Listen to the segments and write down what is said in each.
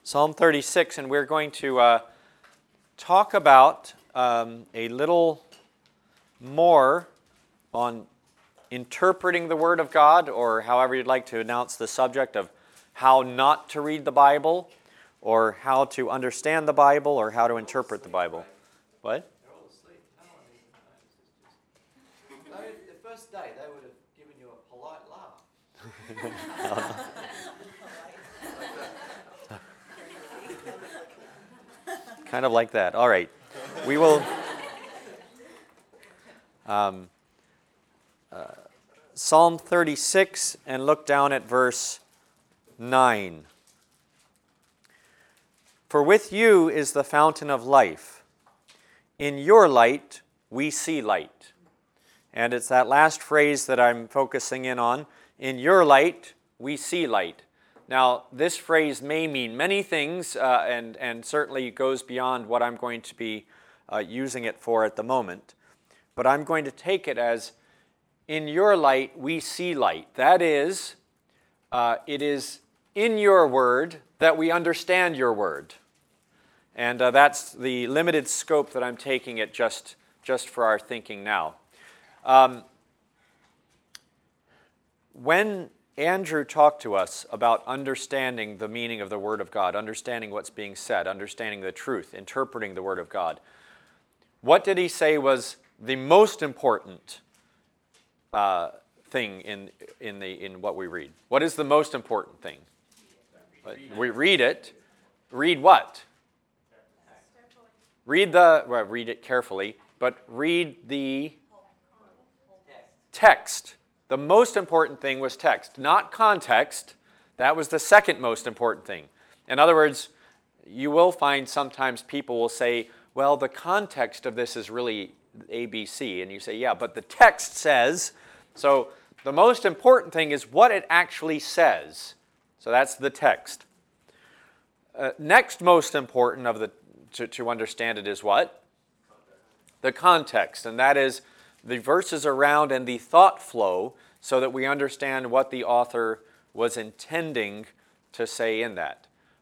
Psalm 36, and we're going to talk about a little more on interpreting the Word of God, or however you'd like to announce the subject of how not to read the Bible, or how to understand the Bible, or how to interpret the Bible. What? They're all asleep. No, the first day they would have given you a polite laugh. Kind of like that. All right. We will... Psalm 36, and look down at verse 9. For with you is the fountain of life. In your light we see light. And it's that last phrase that I'm focusing in on. In your light we see light. Now, this phrase may mean many things, and certainly goes beyond what I'm going to be using it for at the moment. But I'm going to take it as, in your light, we see light. That is, it is in your word that we understand your word. And that's the limited scope that I'm taking it just for our thinking now. When Andrew talked to us about understanding the meaning of the Word of God, understanding what's being said, understanding the truth, interpreting the Word of God, what did he say was the most important thing in what we read? What is the most important thing? We read it. Read what? Read it carefully, but read the text. The most important thing was text, not context. That was the second most important thing. In other words, you will find sometimes people will say, well, the context of this is really ABC. And you say, yeah, but the text says. So the most important thing is what it actually says. So that's the text. Next most important to understand it is what? The context. And that is the verses around and the thought flow, so that we understand what the author was intending to say in that.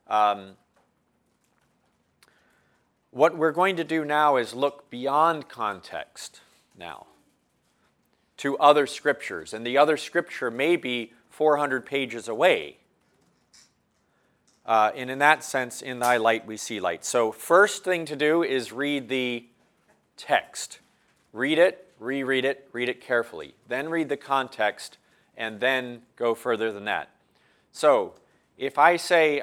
What we're going to do now is look beyond context now to other scriptures. And the other scripture may be 400 pages away. And in that sense, in thy light we see light. So first thing to do is read the text. Read it. Reread it, read it carefully. Then read the context, and then go further than that. So, if I say,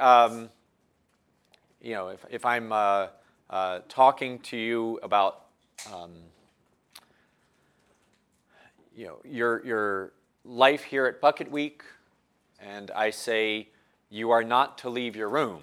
if I'm talking to you about, your life here at Bucket Week, and I say, you are not to leave your room,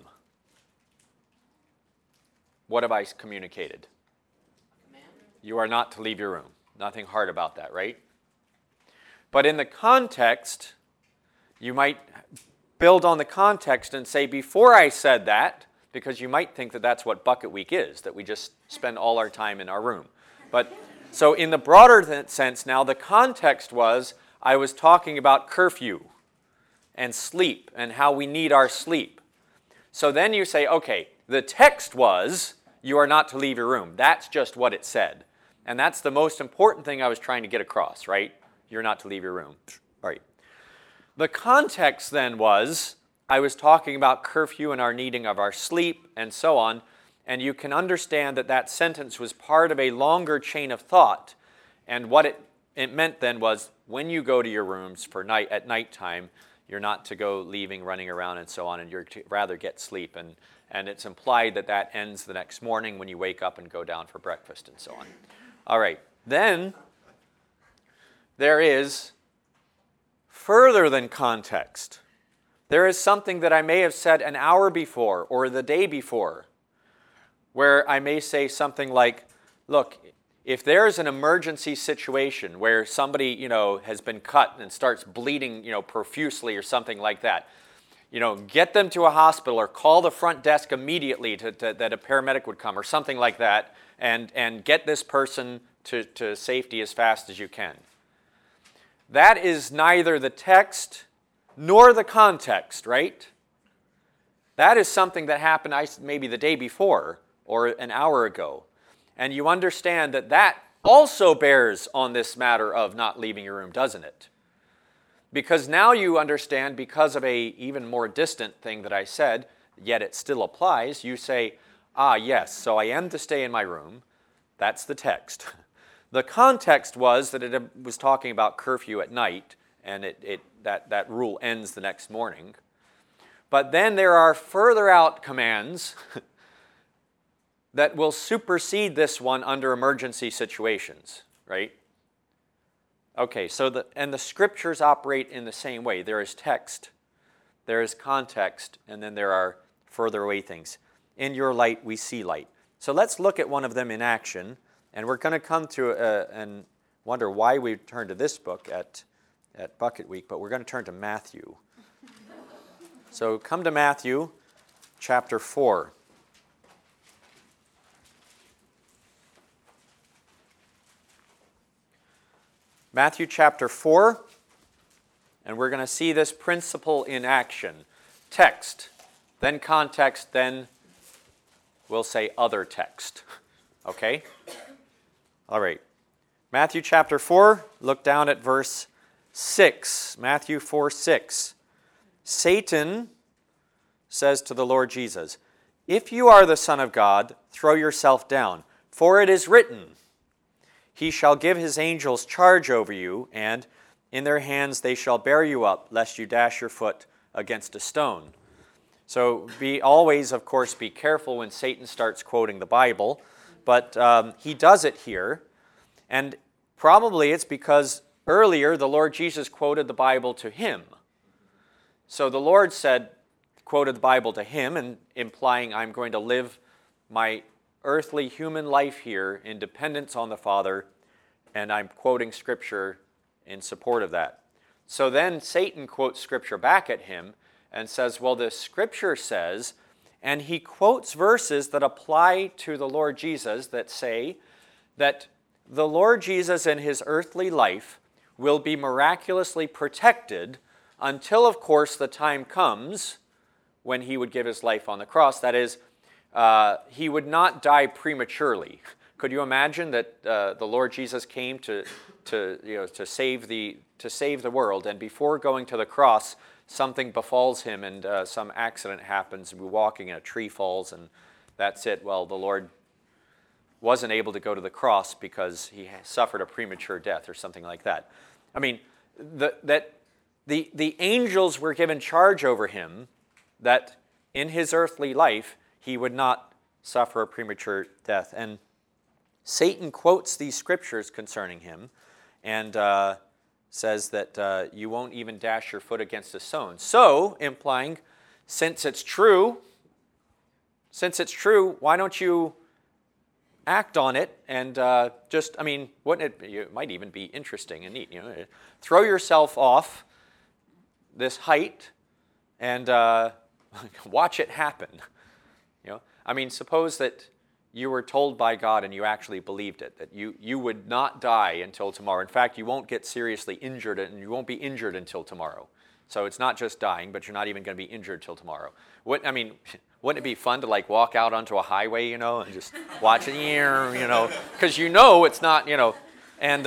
what have I communicated? You are not to leave your room. Nothing hard about that, right? But in the context, you might build on the context and say, before I said that, because you might think that that's what Bucket Week is, that we just spend all our time in our room. But so in the broader sense now, the context was, I was talking about curfew and sleep and how we need our sleep. So then you say, okay, the text was, you are not to leave your room. That's just what it said. And that's the most important thing I was trying to get across, right? You're not to leave your room. All right. The context then was, I was talking about curfew and our needing of our sleep and so on, and you can understand that that sentence was part of a longer chain of thought. And what it meant then was, when you go to your rooms at nighttime, you're not to go leaving, running around and so on, and you're to rather get sleep. And it's implied that that ends the next morning when you wake up and go down for breakfast and so on. All right, then there is further than context. There is something that I may have said an hour before or the day before, where I may say something like, look, if there is an emergency situation where somebody, has been cut and starts bleeding, profusely or something like that, get them to a hospital or call the front desk immediately that a paramedic would come or something like that, and get this person to safety as fast as you can. That is neither the text nor the context, right? That is something that happened maybe the day before or an hour ago. And you understand that that also bears on this matter of not leaving your room, doesn't it? Because now you understand, because of a even more distant thing that I said, yet it still applies, you say, ah, yes, so I am to stay in my room. That's the text. The context was that it was talking about curfew at night, and that rule ends the next morning. But then there are further out commands that will supersede this one under emergency situations, right? Okay, so the scriptures operate in the same way. There is text, there is context, and then there are further away things. In your light, we see light. So let's look at one of them in action, and we're going to come to and wonder why we turn to this book at Bucket Week, but we're going to turn to Matthew. So come to Matthew chapter 4. Matthew chapter 4, and we're going to see this principle in action. Text, then context, then we'll say other text. Okay? All right. Matthew chapter 4, look down at verse 6. Matthew 4:6. Satan says to the Lord Jesus, "If you are the Son of God, throw yourself down, for it is written, He shall give His angels charge over you, and in their hands they shall bear you up, lest you dash your foot against a stone." So always, of course, be careful when Satan starts quoting the Bible, but he does it here, and probably it's because earlier the Lord Jesus quoted the Bible to him. So the Lord quoted the Bible to him, and implying I'm going to live my earthly human life here in dependence on the Father, and I'm quoting Scripture in support of that. So then Satan quotes Scripture back at him and says, well, the Scripture says, and he quotes verses that apply to the Lord Jesus that say that the Lord Jesus in His earthly life will be miraculously protected until, of course, the time comes when He would give His life on the cross. That is, He would not die prematurely. Could you imagine that the Lord Jesus came to save the world, and before going to the cross, something befalls Him, and some accident happens, and we're walking, and a tree falls, and that's it. Well, the Lord wasn't able to go to the cross because He suffered a premature death or something like that. I mean, the angels were given charge over Him, that in His earthly life He would not suffer a premature death. And Satan quotes these scriptures concerning Him and says that you won't even dash your foot against a stone. So, implying, since it's true, why don't you act on it and wouldn't it might even be interesting and neat, throw yourself off this height and watch it happen. Suppose that you were told by God and you actually believed it, that you would not die until tomorrow. In fact, you won't get seriously injured, and you won't be injured until tomorrow. So it's not just dying, but you're not even going to be injured till tomorrow. Wouldn't it be fun to walk out onto a highway, and just watch it, because it's not, and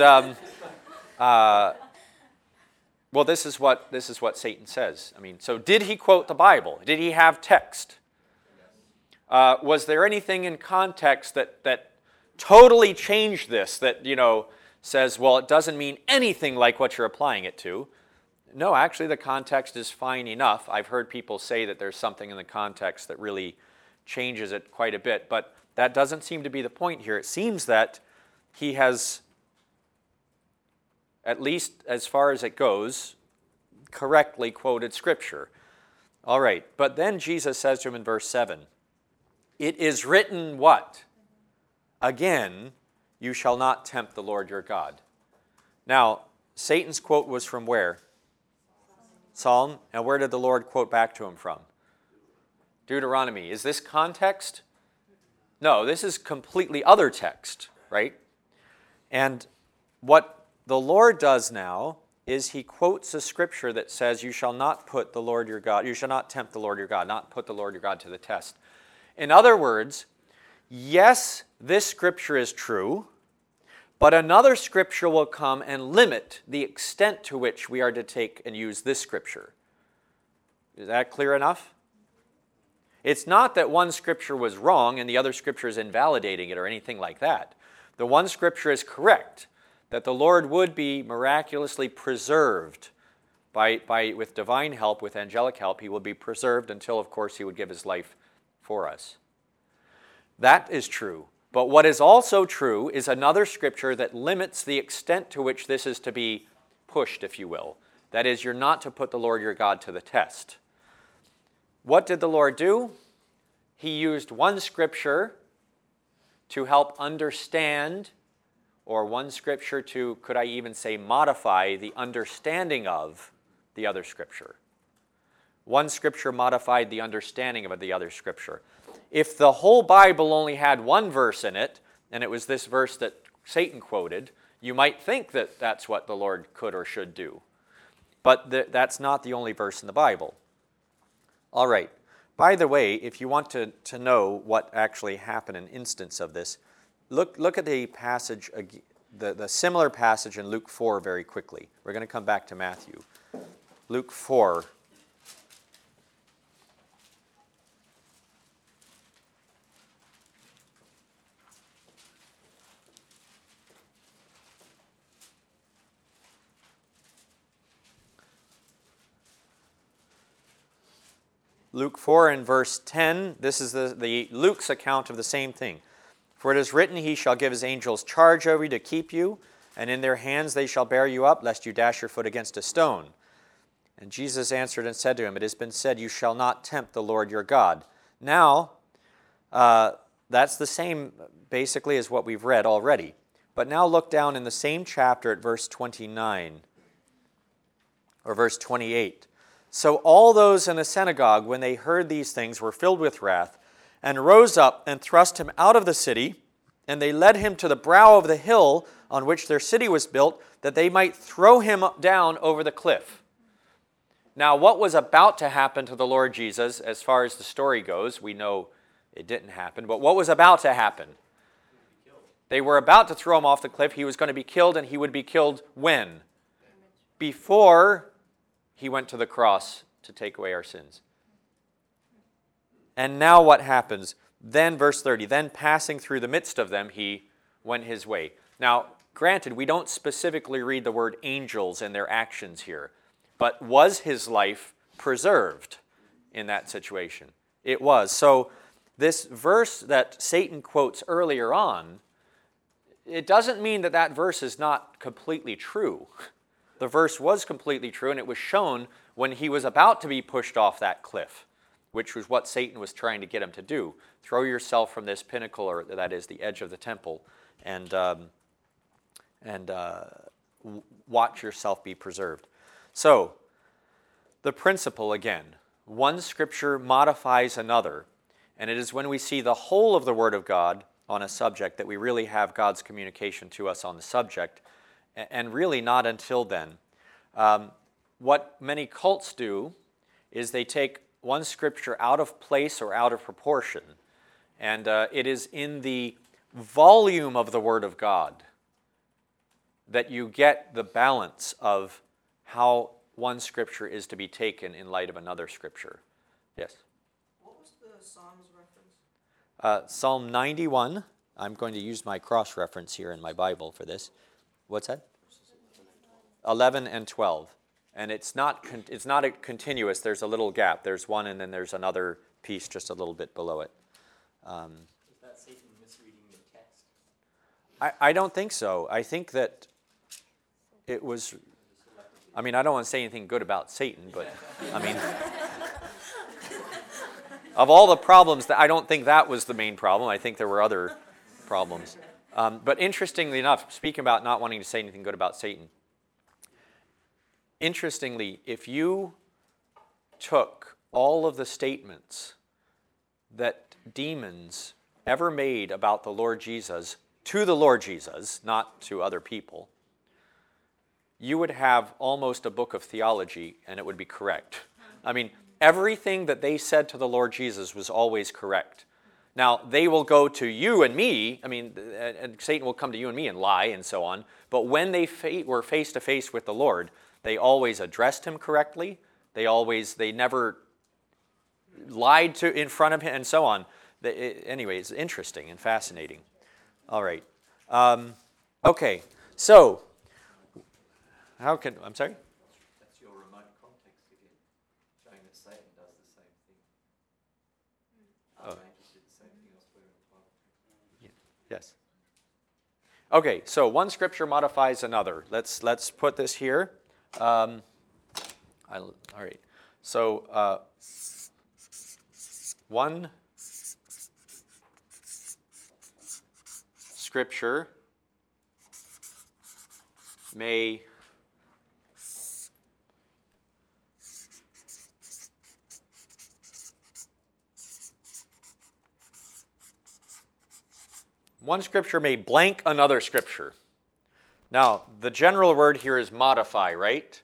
well, this is what Satan says. So did he quote the Bible? Did he have text? Was there anything in context that totally changed this, that, says, well, it doesn't mean anything like what you're applying it to? No, actually the context is fine enough. I've heard people say that there's something in the context that really changes it quite a bit, but that doesn't seem to be the point here. It seems that he has, at least as far as it goes, correctly quoted Scripture. All right, but then Jesus says to him in verse 7, "It is written" what? "Again, you shall not tempt the Lord your God." Now, Satan's quote was from where? Psalm. And where did the Lord quote back to him from? Deuteronomy. Is this context? No, this is completely other text, right? And what the Lord does now is he quotes a scripture that says, you shall not put the Lord your God, you shall not tempt the Lord your God, not put the Lord your God to the test. In other words, yes, this scripture is true, but another scripture will come and limit the extent to which we are to take and use this scripture. Is that clear enough? It's not that one scripture was wrong and the other scripture is invalidating it or anything like that. The one scripture is correct, that the Lord would be miraculously preserved with divine help, with angelic help. He will be preserved until, of course, he would give his life for us. That is true. But what is also true is another scripture that limits the extent to which this is to be pushed, if you will. That is, you're not to put the Lord your God to the test. What did the Lord do? He used one scripture to help understand, or one scripture to, could I even say, modify the understanding of the other scripture. One scripture modified the understanding of the other scripture. If the whole Bible only had one verse in it, and it was this verse that Satan quoted, you might think that that's what the Lord could or should do. But that's not the only verse in the Bible. All right. By the way, if you want to know what actually happened, an instance of this, look at the passage, the similar passage in Luke 4 very quickly. We're going to come back to Matthew. Luke 4. Luke 4 and verse 10, this is the Luke's account of the same thing. For it is written, he shall give his angels charge over you to keep you, and in their hands they shall bear you up, lest you dash your foot against a stone. And Jesus answered and said to him, it has been said, you shall not tempt the Lord your God. Now, that's the same basically as what we've read already. But now look down in the same chapter at verse 29, or verse 28. So all those in the synagogue, when they heard these things, were filled with wrath, and rose up and thrust him out of the city, and they led him to the brow of the hill on which their city was built, that they might throw him down over the cliff. Now, what was about to happen to the Lord Jesus, as far as the story goes, we know it didn't happen, but what was about to happen? They were about to throw him off the cliff. He was going to be killed, and he would be killed when? Before he went to the cross to take away our sins. And now what happens? Then, verse 30, then passing through the midst of them, he went his way. Now, granted, we don't specifically read the word angels and their actions here, but was his life preserved in that situation? It was. So this verse that Satan quotes earlier on, it doesn't mean that that verse is not completely true. The verse was completely true, and it was shown when he was about to be pushed off that cliff, which was what Satan was trying to get him to do. Throw yourself from this pinnacle, or that is the edge of the temple, and watch yourself be preserved. So, the principle again, one scripture modifies another, and it is when we see the whole of the Word of God on a subject that we really have God's communication to us on the subject, and really not until then. What many cults do is they take one scripture out of place or out of proportion, and it is in the volume of the Word of God that you get the balance of how one scripture is to be taken in light of another scripture. Yes? What was the Psalms reference? Psalm 91. I'm going to use my cross-reference here in my Bible for this. What's that? 11 and 12. And it's not a continuous. There's a little gap. There's one, and then there's another piece just a little bit below it. Is that Satan misreading the text? I don't think so. I think that it was... I mean, I don't want to say anything good about Satan, but, I mean... of all the problems, I don't think that was the main problem. I think there were other problems. But interestingly enough, speaking about not wanting to say anything good about Satan, interestingly, if you took all of the statements that demons ever made about the Lord Jesus to the Lord Jesus, not to other people, you would have almost a book of theology, and it would be correct. I mean, everything that they said to the Lord Jesus was always correct. Now, they will go to you and me, and Satan will come to you and me and lie and so on, but when they were face to face with the Lord, they always addressed him correctly. They never lied in front of him and so on. Anyway, it's interesting and fascinating. All right. Okay, so, I'm sorry? That's your remote context again, showing that Satan does the same thing. Archangels did the same thing elsewhere in the Bible. Yes. Okay, so one scripture modifies another. Let's put this here. All right. So one scripture may blank another scripture. Now, the general word here is modify, right?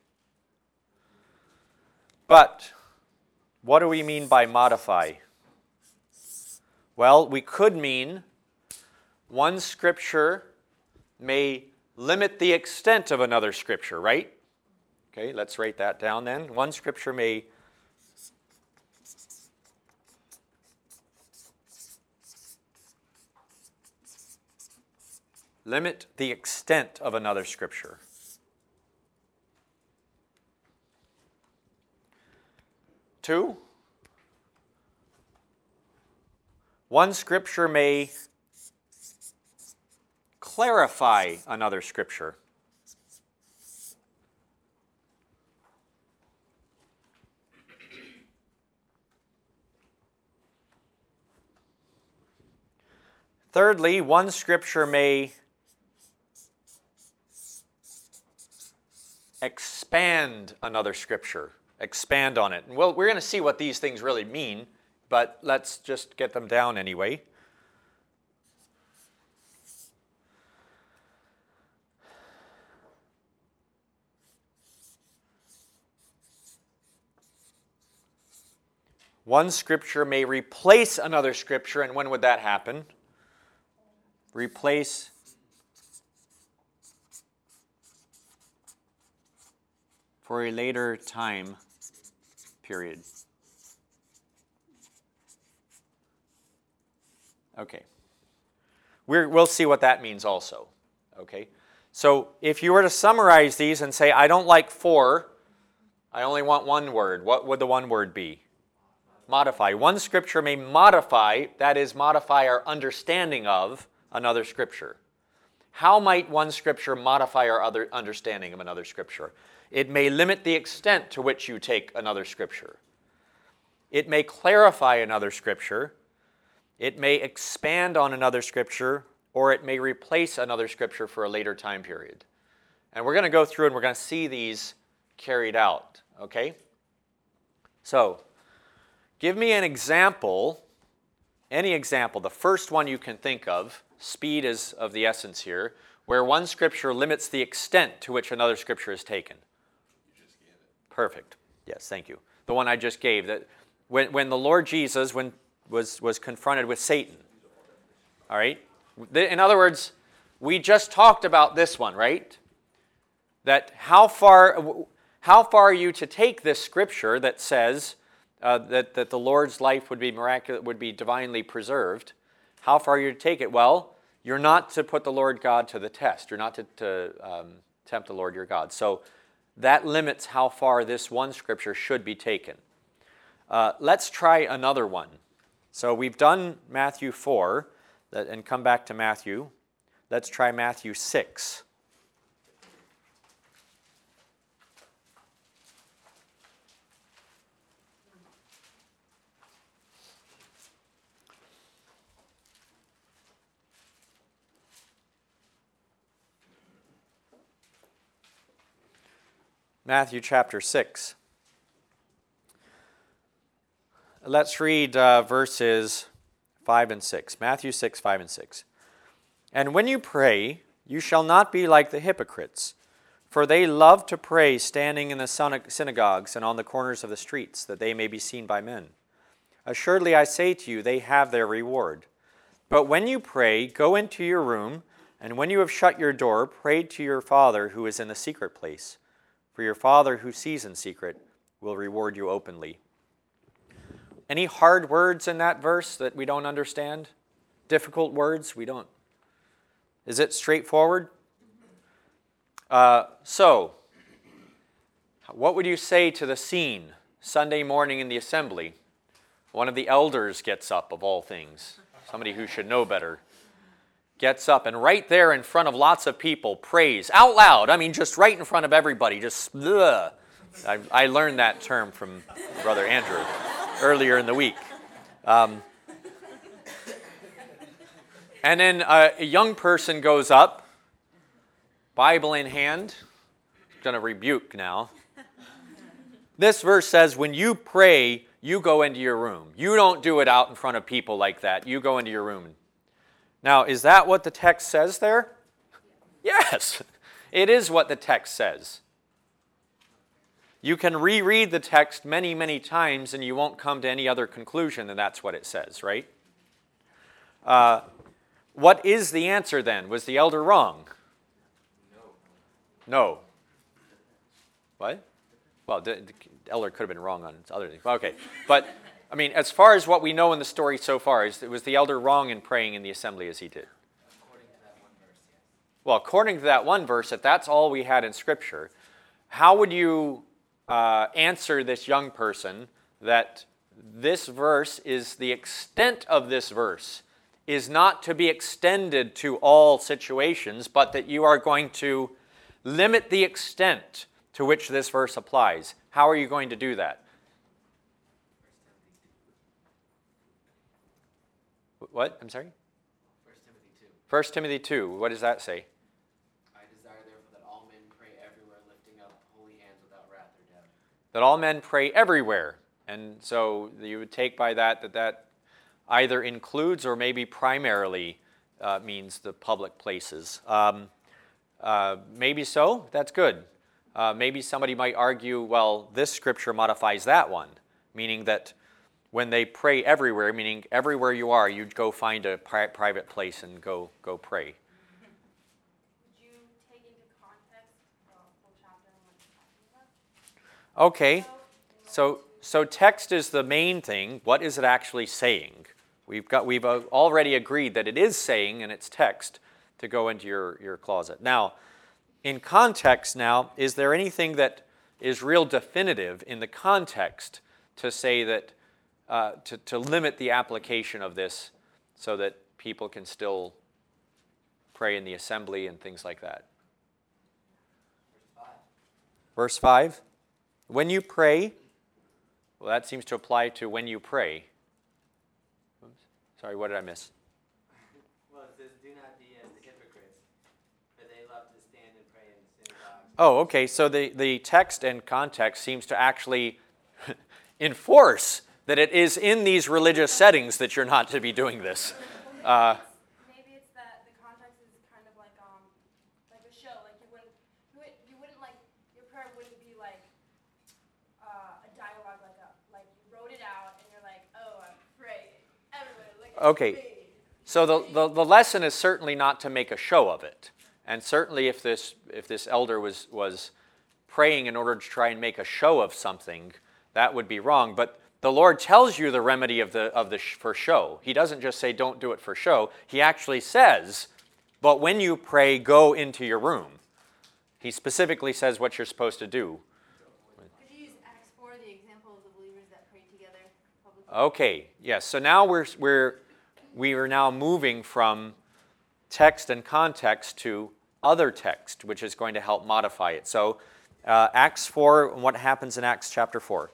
But what do we mean by modify? Well, we could mean one scripture may limit the extent of another scripture, right? Okay, let's write that down then. One scripture may limit the extent of another scripture. Two, one scripture may clarify another scripture. Thirdly, one scripture may expand another scripture, expand on it. Well, we're going to see what these things really mean, but let's just get them down anyway. One scripture may replace another scripture, and when would that happen? Replace for a later time period. Okay. We'll see what that means also. Okay. So if you were to summarize these and say, I don't like 4, I only want one word, what would the one word be? Modify. One scripture may modify, that is, modify our understanding of another scripture. How might one scripture modify our other understanding of another scripture? It may limit the extent to which you take another scripture. It may clarify another scripture. It may expand on another scripture, or it may replace another scripture for a later time period. And we're going to go through and we're going to see these carried out, okay? So, give me an example, any example, the first one you can think of, speed is of the essence here, where one scripture limits the extent to which another scripture is taken. You just gave it. Perfect. Yes, thank you. The one I just gave. That when the Lord Jesus was confronted with Satan. All right? In other words, we just talked about this one, right? That how far are you to take this scripture that says that the Lord's life would be miraculous, would be divinely preserved? How far are you to take it? Well, you're not to put the Lord God to the test. You're not to tempt the Lord your God. So that limits how far this one scripture should be taken. Let's try another one. So we've done Matthew 4, and come back to Matthew. Let's try Matthew 6. Matthew chapter 6. Let's read verses 5 and 6. Matthew 6, 5 and 6. And when you pray, you shall not be like the hypocrites, For they love to pray standing in the synagogues and on the corners of the streets, that they may be seen by men. Assuredly, I say to you, they have their reward. But when you pray, go into your room, and when you have shut your door, pray to your Father who is in the secret place. For your Father who sees in secret will reward you openly. Any hard words in that verse that we don't understand? Difficult words we don't? Is it straightforward? So, what would you say to the scene Sunday morning in the assembly? One of the elders gets up, of all things, somebody who should know better, gets up and right there in front of lots of people prays out loud. I mean, just right in front of everybody, just ugh. I learned that term from Brother Andrew earlier in the week. And then a young person goes up, Bible in hand. I'm going to rebuke now. This verse says, when you pray, you go into your room. You don't do it out in front of people like that. You go into your room. Now, is that what the text says there? Yes, it is what the text says. You can reread the text many, many times and you won't come to any other conclusion than that's what it says, right? What is the answer then? Was the elder wrong? No. What? Well, the elder could have been wrong on other things. Okay. But, I mean, as far as what we know in the story so far, was the elder wrong in praying in the assembly as he did? According to that one verse, yes. Well, according to that one verse, if that's all we had in Scripture, how would you answer this young person that this verse is the extent of this verse is not to be extended to all situations, but that you are going to limit the extent to which this verse applies? How are you going to do that? What? I'm sorry? 1 Timothy 2. 1 Timothy 2. What does that say? I desire therefore that all men pray everywhere, lifting up holy hands without wrath or doubt. That all men pray everywhere. And so you would take by that either includes or maybe primarily means the public places. Maybe so. That's good. Maybe somebody might argue, well, this scripture modifies that one, meaning that when they pray everywhere, meaning everywhere you are, you go find a private place and go pray. Would you take into context the whole chapter and what it's talking about? Okay. So text is the main thing. What is it actually saying? We've already agreed that it is saying, and it's text, to go into your closet. Now, in context now, is there anything that is real definitive in the context to say that, to limit the application of this so that people can still pray in the assembly and things like that? Verse 5. When you pray, well, that seems to apply to when you pray. Oops. Sorry, what did I miss? Well, it says, do not be as the hypocrites, for they love to stand and pray in the synagogues. Oh, okay. So the text and context seems to actually enforce that it is in these religious settings that you're not to be doing this. Maybe it's that the context is kind of like a show. Like you wouldn't like your prayer wouldn't be like a dialogue, like you wrote it out and you're like, oh, I'm praying. Everybody look at Okay. me. So the lesson is certainly not to make a show of it. And certainly if this elder was praying in order to try and make a show of something, that would be wrong. But the Lord tells you the remedy for show. He doesn't just say don't do it for show. He actually says, but when you pray, go into your room. He specifically says what you're supposed to do. Could you use Acts 4, the example of the believers that prayed together publicly? Okay, yes. So now we are now moving from text and context to other text, which is going to help modify it. So Acts 4, what happens in Acts chapter 4?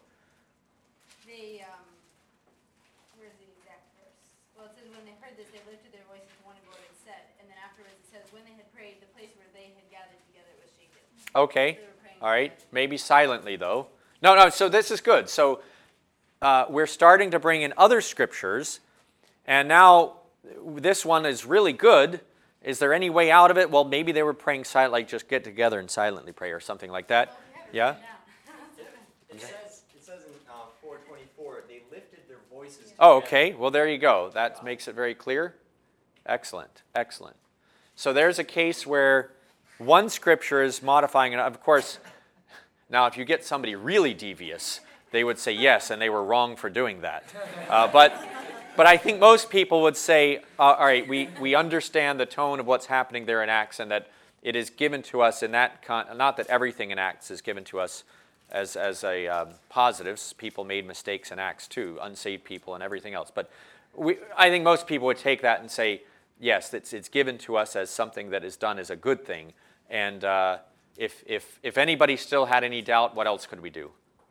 Where's the exact verse? Well, it says when they heard this, they lifted their voices and wondered what it said. And then afterwards it says, when they had prayed, the place where they had gathered together was shaken. Okay, They were praying all right. together. Maybe silently, though. No, so this is good. So we're starting to bring in other scriptures, and now this one is really good. Is there any way out of it? Well, maybe they were praying silent, like just get together and silently pray or something like that. Yeah? It says in 4:24, they lifted their voices. Oh, together. okay. Well, there you go. That makes it very clear. Excellent. Excellent. So there's a case where one scripture is modifying it. Of course, now if you get somebody really devious, they would say yes, and they were wrong for doing that. But I think most people would say, all right, we understand the tone of what's happening there in Acts, and that it is given to us in that, not that everything in Acts is given to us as a positives. People made mistakes in Acts too, unsaved people and everything else. But I think most people would take that and say, yes, it's given to us as something that is done as a good thing. And if anybody still had any doubt, what else could we do?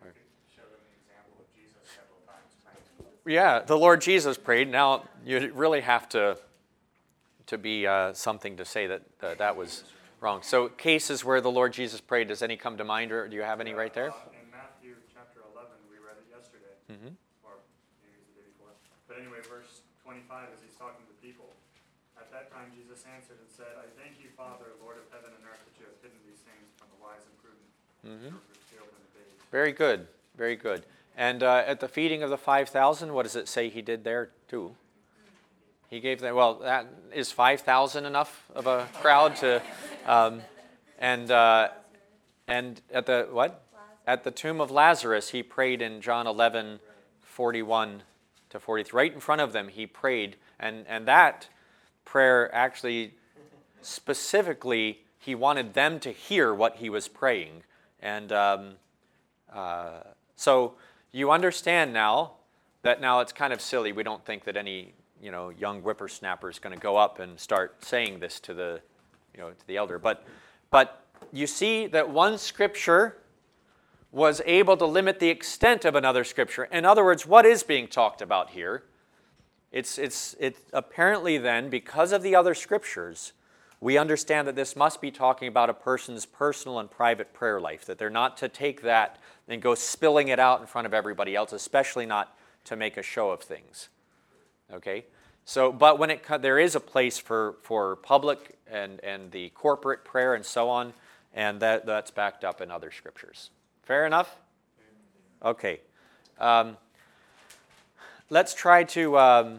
Yeah, the Lord Jesus prayed. Now, you really have to be something to say that that was wrong. So cases where the Lord Jesus prayed, does any come to mind, or do you have any right there? In Matthew chapter 11, we read it yesterday, or maybe it was the day before. But anyway, verse 25, as he's talking to the people, at that time Jesus answered and said, I thank you, Father, Lord of heaven and earth, that you have hidden these things from the wise and prudent, who have revealed in the babes. Very good, very good. And at the feeding of the 5,000, what does it say he did there too? He gave them, well, that is 5,000 enough of a crowd to, and at the, what? At the tomb of Lazarus, he prayed in John 11, 41 to 43. Right in front of them, he prayed, and that prayer actually, specifically, he wanted them to hear what he was praying. And so you understand now that now it's kind of silly. We don't think that any young whippersnapper is going to go up and start saying this to the elder. But you see that one scripture was able to limit the extent of another scripture. In other words, what is being talked about here? It's apparently then, because of the other scriptures, we understand that this must be talking about a person's personal and private prayer life, that they're not to take that and go spilling it out in front of everybody else, especially not to make a show of things. Okay? So, but when there is a place for public and the corporate prayer and so on, and that's backed up in other scriptures. Fair enough? Okay. Let's try to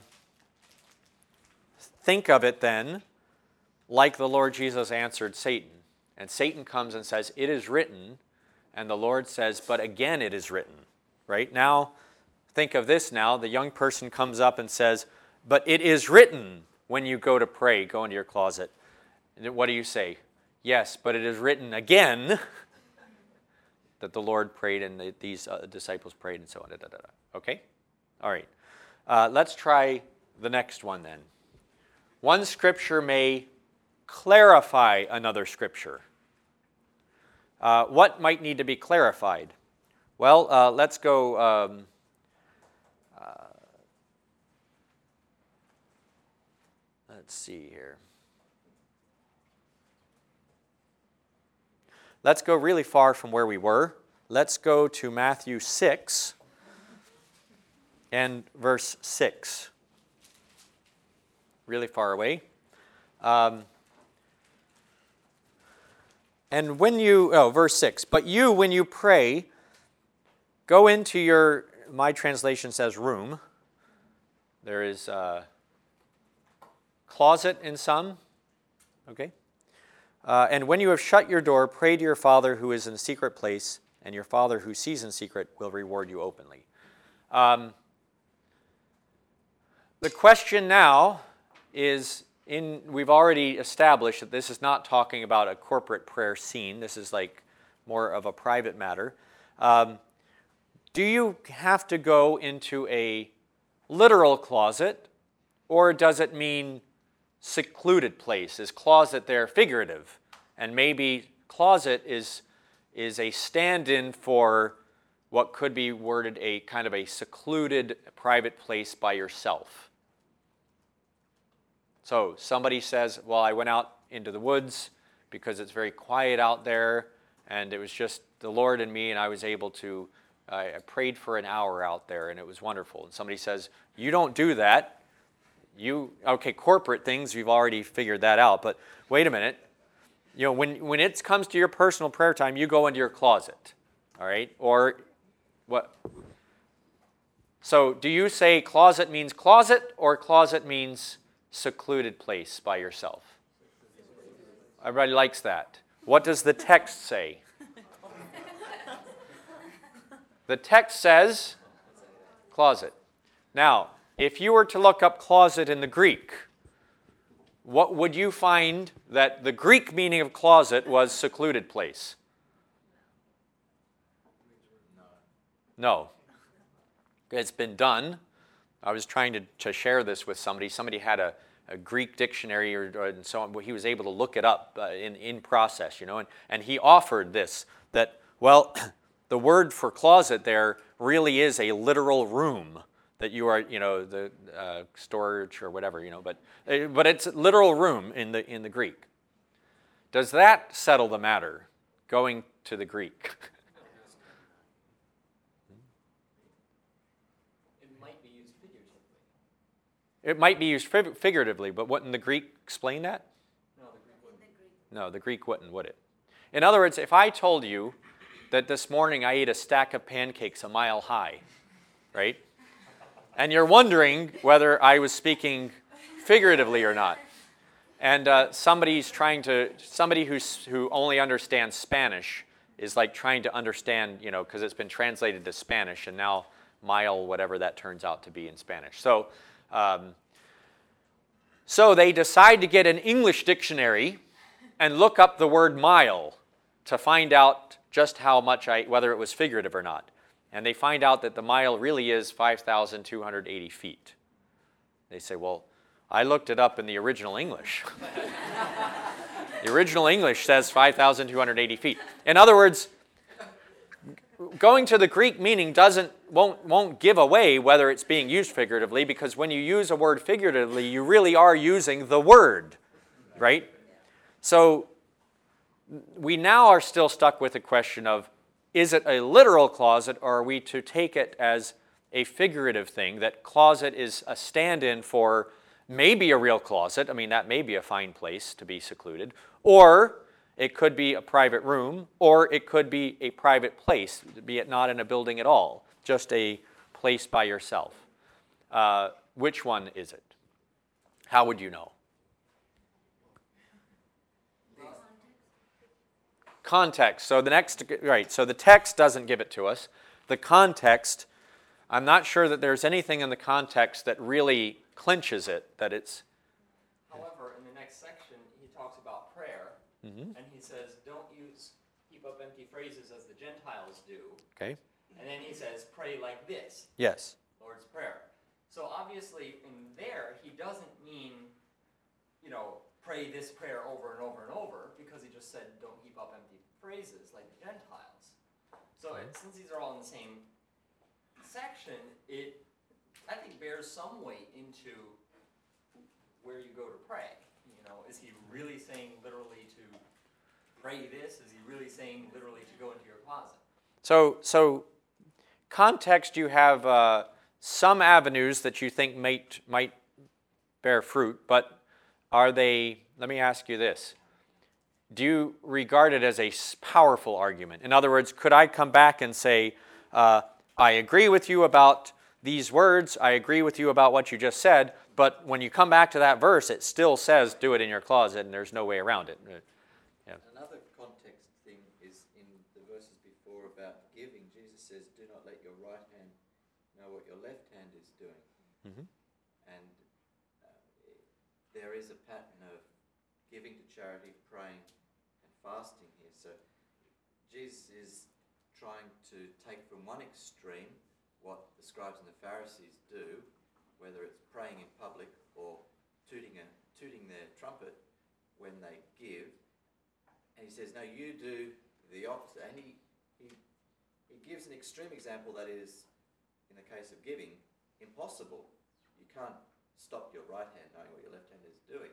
think of it then like the Lord Jesus answered Satan. And Satan comes and says, it is written, and the Lord says, but again it is written. Right? Now, think of this now. The young person comes up and says, but it is written when you go to pray, go into your closet. And what do you say? Yes, but it is written again that the Lord prayed and these disciples prayed and so on. Okay? All right. Let's try the next one then. One scripture may clarify another scripture. What might need to be clarified? Well, let's go... let's see here. Let's go really far from where we were. Let's go to Matthew 6 and verse 6. Really far away. And when you, verse 6. But you, when you pray, go into your, my translation says room. There is closet in some. Okay? And when you have shut your door, pray to your Father who is in the secret place, and your Father who sees in secret will reward you openly. The question now is, we've already established that this is not talking about a corporate prayer scene. This is like more of a private matter. Do you have to go into a literal closet, or does it mean secluded place? Is closet there figurative? And maybe closet is a stand-in for what could be worded a kind of a secluded private place by yourself. So somebody says, well, I went out into the woods because it's very quiet out there, and it was just the Lord and me, and I was able to, I prayed for an hour out there, and it was wonderful. And somebody says, you don't do that. corporate things, you've already figured that out, but wait a minute. When it comes to your personal prayer time, you go into your closet, all right? Or what? So do you say closet means closet or closet means secluded place by yourself? Everybody likes that. What does the text say? The text says closet. Now, if you were to look up closet in the Greek, what would you find that the Greek meaning of closet was secluded place? No. It's been done. I was trying to share this with somebody. Somebody had a Greek dictionary and so on. He was able to look it up in process, and he offered this, that, well, the word for closet there really is a literal room that you are, the storage or whatever, but it's a literal room in the Greek. Does that settle the matter, going to the Greek? It might be used figuratively, but wouldn't the Greek explain that? No, the Greek wouldn't, would it? In other words, if I told you that this morning I ate a stack of pancakes a mile high, right? And you're wondering whether I was speaking figuratively or not. And somebody who only understands Spanish is like trying to understand, because it's been translated to Spanish, and now mile, whatever that turns out to be in Spanish. So they decide to get an English dictionary and look up the word mile to find out just how much whether it was figurative or not. And they find out that the mile really is 5,280 feet. They say, well, I looked it up in the original English. The original English says 5,280 feet. In other words, going to the Greek meaning won't give away whether it's being used figuratively, because when you use a word figuratively, you really are using the word, right? So we now are still stuck with the question of, is it a literal closet, or are we to take it as a figurative thing, that closet is a stand-in for maybe a real closet? I mean, that may be a fine place to be secluded, or it could be a private room, or it could be a private place, be it not in a building at all, just a place by yourself. Which one is it? How would you know? Context. So the text doesn't give it to us. The context, I'm not sure that there's anything in the context that really clinches it, that it's... However, in the next section, he talks about prayer, and he says, don't heap up empty phrases as the Gentiles do. Okay. And then he says, pray like this. Yes. Lord's Prayer. So obviously, in there, he doesn't mean, pray this prayer over and over and over, because he just said, don't heap up empty phrases like the Gentiles. So since these are all in the same section, it, I think, bears some weight into where you go to pray. Is he really saying literally to pray this? Is he really saying literally to go into your closet? So context, you have some avenues that you think might bear fruit, but are they, let me ask you this, do you regard it as a powerful argument? In other words, could I come back and say, I agree with you about these words, I agree with you about what you just said, but when you come back to that verse, it still says do it in your closet, and there's no way around it. Yeah. Another context thing is in the verses before about giving. Jesus says, do not let your right hand know what your left hand is doing. Mm-hmm. And there is a pattern of giving to charity, praying, and fasting here. So Jesus is trying to take from one extreme what the scribes and the Pharisees do, whether it's praying in public or tooting their trumpet when they give, and he says, no, you do the opposite. And he gives an extreme example that is, in the case of giving, impossible. You can't stop your right hand knowing what your left hand is doing.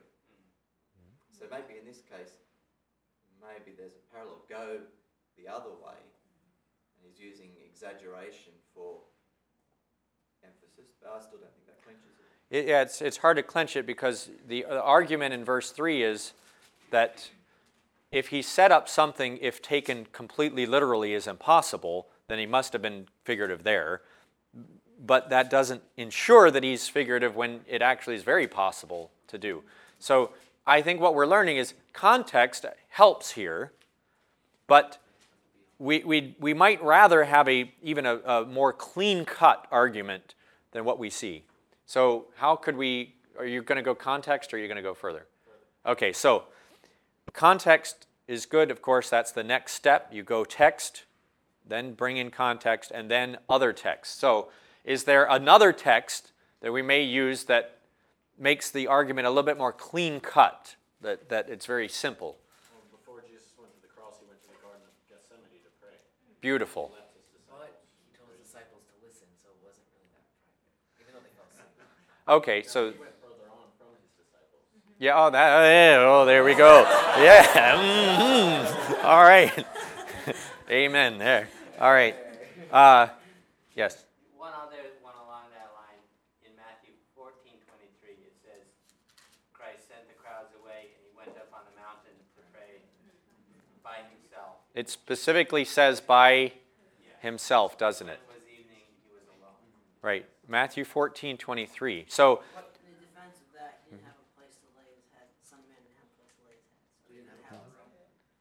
So maybe in this case, maybe there's a parallel. Go the other way, and he's using exaggeration for emphasis, but I still don't think that clinches it. It's hard to clench it because the argument in verse 3 is that if he set up something, if taken completely literally, is impossible, then he must have been figurative there. But that doesn't ensure that he's figurative when it actually is very possible to do. So I think what we're learning is context helps here, but we might rather have even a more clean-cut argument than what we see. So how could we, are you going to go context or are you going to go further? Okay, so context is good, of course, that's the next step. You go text, then bring in context, and then other text. So is there another text that we may use that makes the argument a little bit more clean-cut, that it's very simple? Well, before Jesus went to the cross, he went to the Garden of Gethsemane to pray. Beautiful. But he told his disciples to listen, so it wasn't really that private, even though they fell asleep. Okay, so... He went further on from his disciples. Yeah, there we go. Yeah. All right. Amen. There. All right. Yes. One along that line, in Matthew 14:23, it says, Christ sent the crowds away and he went up on the mountain to pray by himself. It specifically says by himself, doesn't it? When it was evening, he was alone. Right. Matthew 14:23. So, In defense of that, he didn't have a place to lay his head. Some men didn't have a place to lay his head, so he didn't have a room.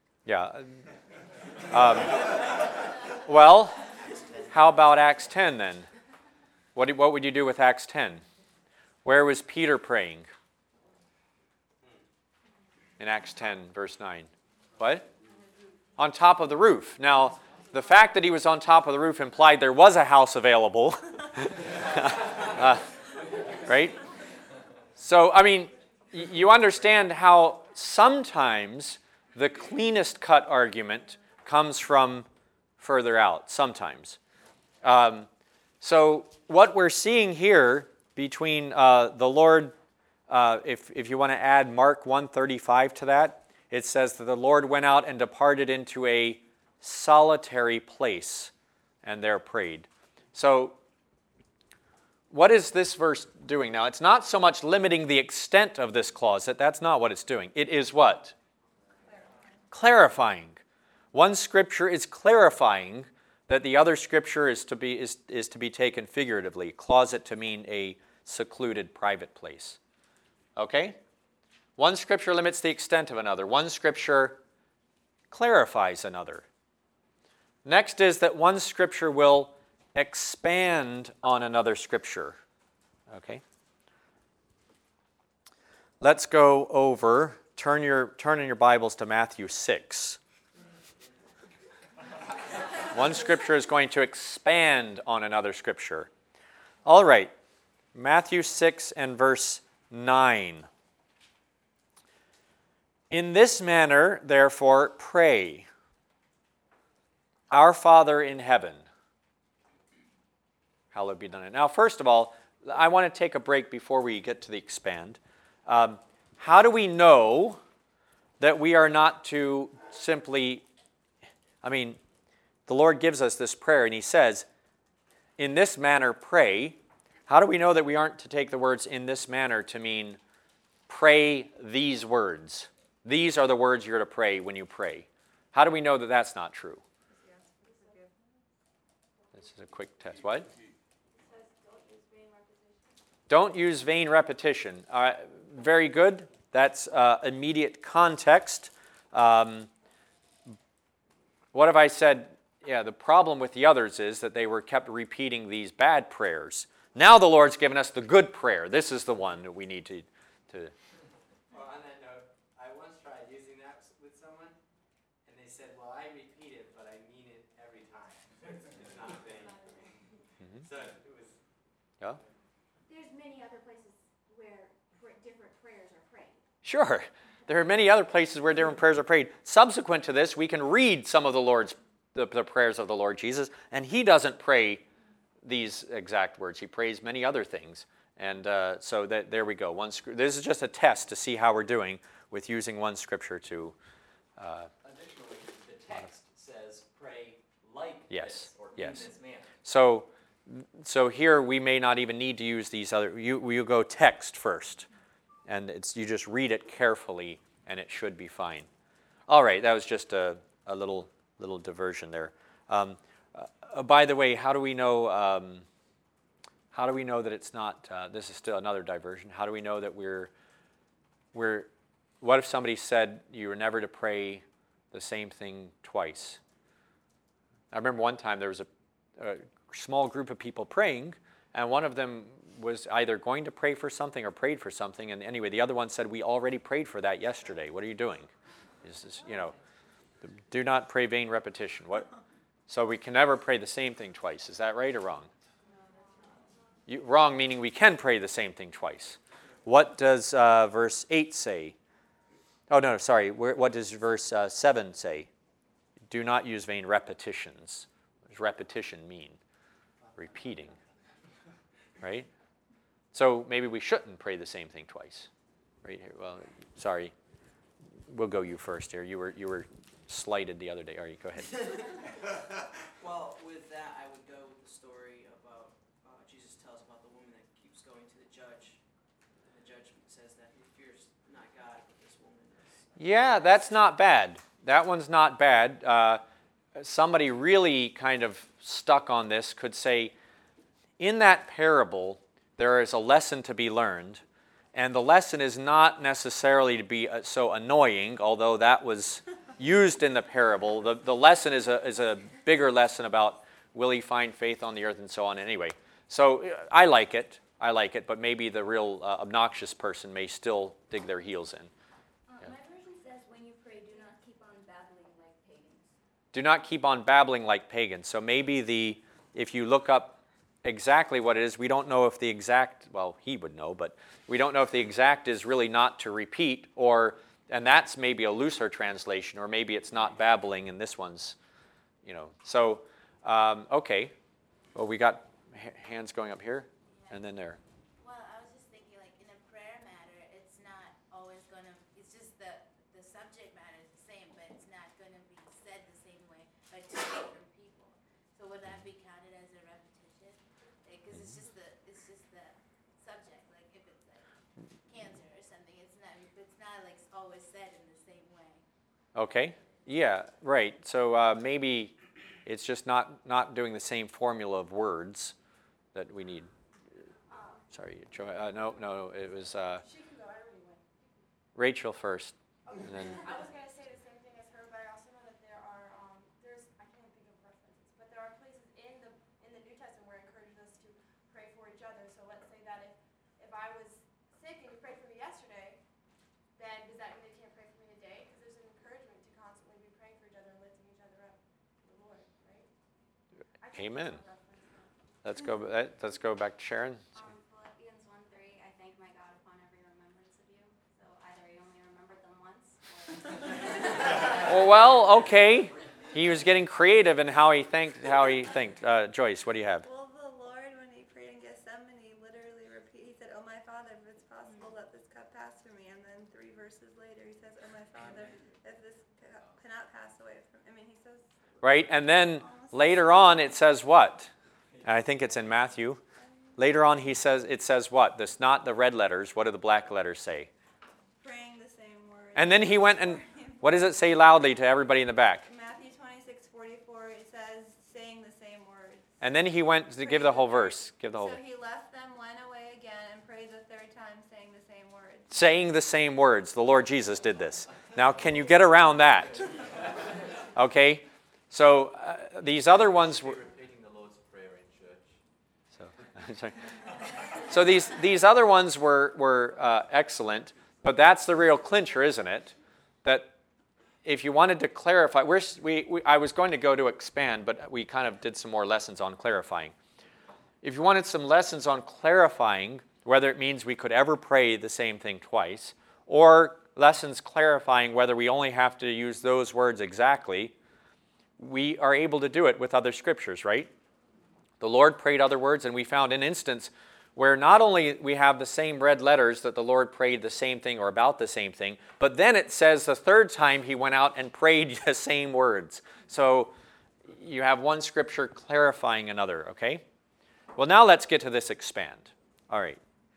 yeah. Well, how about Acts 10 then? What would you do with Acts 10? Where was Peter praying? In Acts 10, verse 9. What? On top of the roof. Now, the fact that he was on top of the roof implied there was a house available. Right? So, I mean, you understand how sometimes the cleanest cut argument comes from further out, sometimes. So what we're seeing here between the Lord, if you want to add Mark 1:35 to that, it says that the Lord went out and departed into a solitary place and there prayed. So what is this verse doing now? It's not so much limiting the extent of this clause. That's not what it's doing. It is what? Clarifying. One scripture is clarifying that the other scripture is to be taken figuratively. Closet to mean a secluded private place. Okay? One scripture limits the extent of another. One scripture clarifies another. Next is that one scripture will expand on another scripture. Okay? Let's go over, turn in your Bibles to Matthew 6. One scripture is going to expand on another scripture. All right, Matthew 6 and verse 9. In this manner, therefore, pray. Our Father in heaven, hallowed be thy name. Now, first of all, I want to take a break before we get to the expand. How do we know that we are not to simply, the Lord gives us this prayer and he says, in this manner pray. How do we know that we aren't to take the words in this manner to mean pray these words? These are the words you're to pray when you pray. How do we know that that's not true? This is a quick test. What? Don't use vain repetition. Very good. That's immediate context. What have I said? Yeah, the problem with the others is that they were kept repeating these bad prayers. Now the Lord's given us the good prayer. This is the one that we need to... Well, on that note, I once tried using that with someone, and they said, well, I repeat it, but I mean it every time. It's not vain for me. Mm-hmm. So it was... Yeah? There's many other places where different prayers are prayed. Sure. There are many other places where different prayers are prayed. Subsequent to this, we can read some of the prayers of the Lord Jesus, and he doesn't pray these exact words. He prays many other things. And so there we go. This is just a test to see how we're doing with using one scripture to... Additionally, the text says pray like Yes, this or yes. in this manner. So So here we may not even need to use these other, you go text first. And you just read it carefully, and it should be fine. All right, that was just a little diversion there. By the way, how do we know that it's not? This is still another diversion. How do we know that we're? What if somebody said you were never to pray the same thing twice? I remember one time there was a small group of people praying, and one of them was either going to pray for something or prayed for something, and anyway, the other one said, we already prayed for that yesterday. What are you doing? Do not pray vain repetition. What? So we can never pray the same thing twice. Is that right or wrong? Wrong meaning we can pray the same thing twice. What does verse 8 say? Oh, no, sorry. What does verse 7 say? Do not use vain repetitions. What does repetition mean? Repeating. Right? So maybe we shouldn't pray the same thing twice. Right here. Well, sorry. We'll go you first here. You were slighted the other day. All right, go ahead. Well, with that, I would go with the story about Jesus tells about the woman that keeps going to the judge. And the judge says that he fears not God, but this woman is. Yeah, that's not bad. That one's not bad. Somebody really kind of stuck on this could say, in that parable, there is a lesson to be learned. And the lesson is not necessarily to be so annoying, although that was used in the parable. The lesson is a bigger lesson about will he find faith on the earth and so on. Anyway, so I like it, but maybe the real obnoxious person may still dig their heels in. My version says when you pray, do not keep on babbling like pagans. Do not keep on babbling like pagans. So maybe if you look up exactly what it is, we don't know if the exact, well, he would know, but we don't know if the exact is really not to repeat, and that's maybe a looser translation, or maybe it's not babbling, and this one's, So, okay. Well, we got hands going up here, and then there. Well, I was just thinking, like, in a prayer matter, it's not always going to, it's just the subject matter is the same, but it's not going to be said the same way by two different people. So would that be counted as a repetition? Because it's just the subject. Like if it's like cancer or something, it's not like always said in the same way. Okay. Yeah. Right. So maybe it's just not doing the same formula of words that we need. Sorry, Joy. No. It was She can go, I already went. Rachel first, and then. I was going to say the same thing as her, but I also know that there are, I can't think of references, but there are places in the New Testament where it encourages us to pray for each other. So let's say that if I was sick and you prayed for me yesterday, then does that mean that you can't pray for me today? Because there's an encouragement to constantly be praying for each other and lifting each other up to the Lord, right? Amen. Let's go back to Sharon. Philippians 1:3, I thank my God upon every remembrance of you. So either he only remembered them once, or... Well, okay. He was getting creative in how he thanked. Joyce, what do you have? Well, the Lord, when he prayed in Gethsemane, he literally he said, "Oh my Father, if it's possible, let this cup pass from me." And then 3 verses later, he says, "Oh my Father, if this cannot pass away from..." I mean, he says... Right, and then later on it says what? I think it's in Matthew. Later on it says what? This, not the red letters. What do the black letters say? Praying the same words. And then he went and, what does it say loudly to everybody in the back? Matthew 26:44, it says, saying the same words. And then he went to give the whole verse. So he left them, went away again, and prayed the 3rd time, saying the same words. Saying the same words. The Lord Jesus did this. Now, can you get around that? Okay? So these other ones were... Repeating the Lord's Prayer in church. So these other ones were excellent, but that's the real clincher, isn't it? That if you wanted to clarify, I was going to go to expand, but we kind of did some more lessons on clarifying. If you wanted some lessons on clarifying, whether it means we could ever pray the same thing twice, or lessons clarifying whether we only have to use those words exactly, we are able to do it with other scriptures, right? The Lord prayed other words, and we found an instance where not only we have the same red letters that the Lord prayed the same thing or about the same thing, but then it says the 3rd time he went out and prayed the same words. So you have one scripture clarifying another, okay? Well, now let's get to this expand. All right.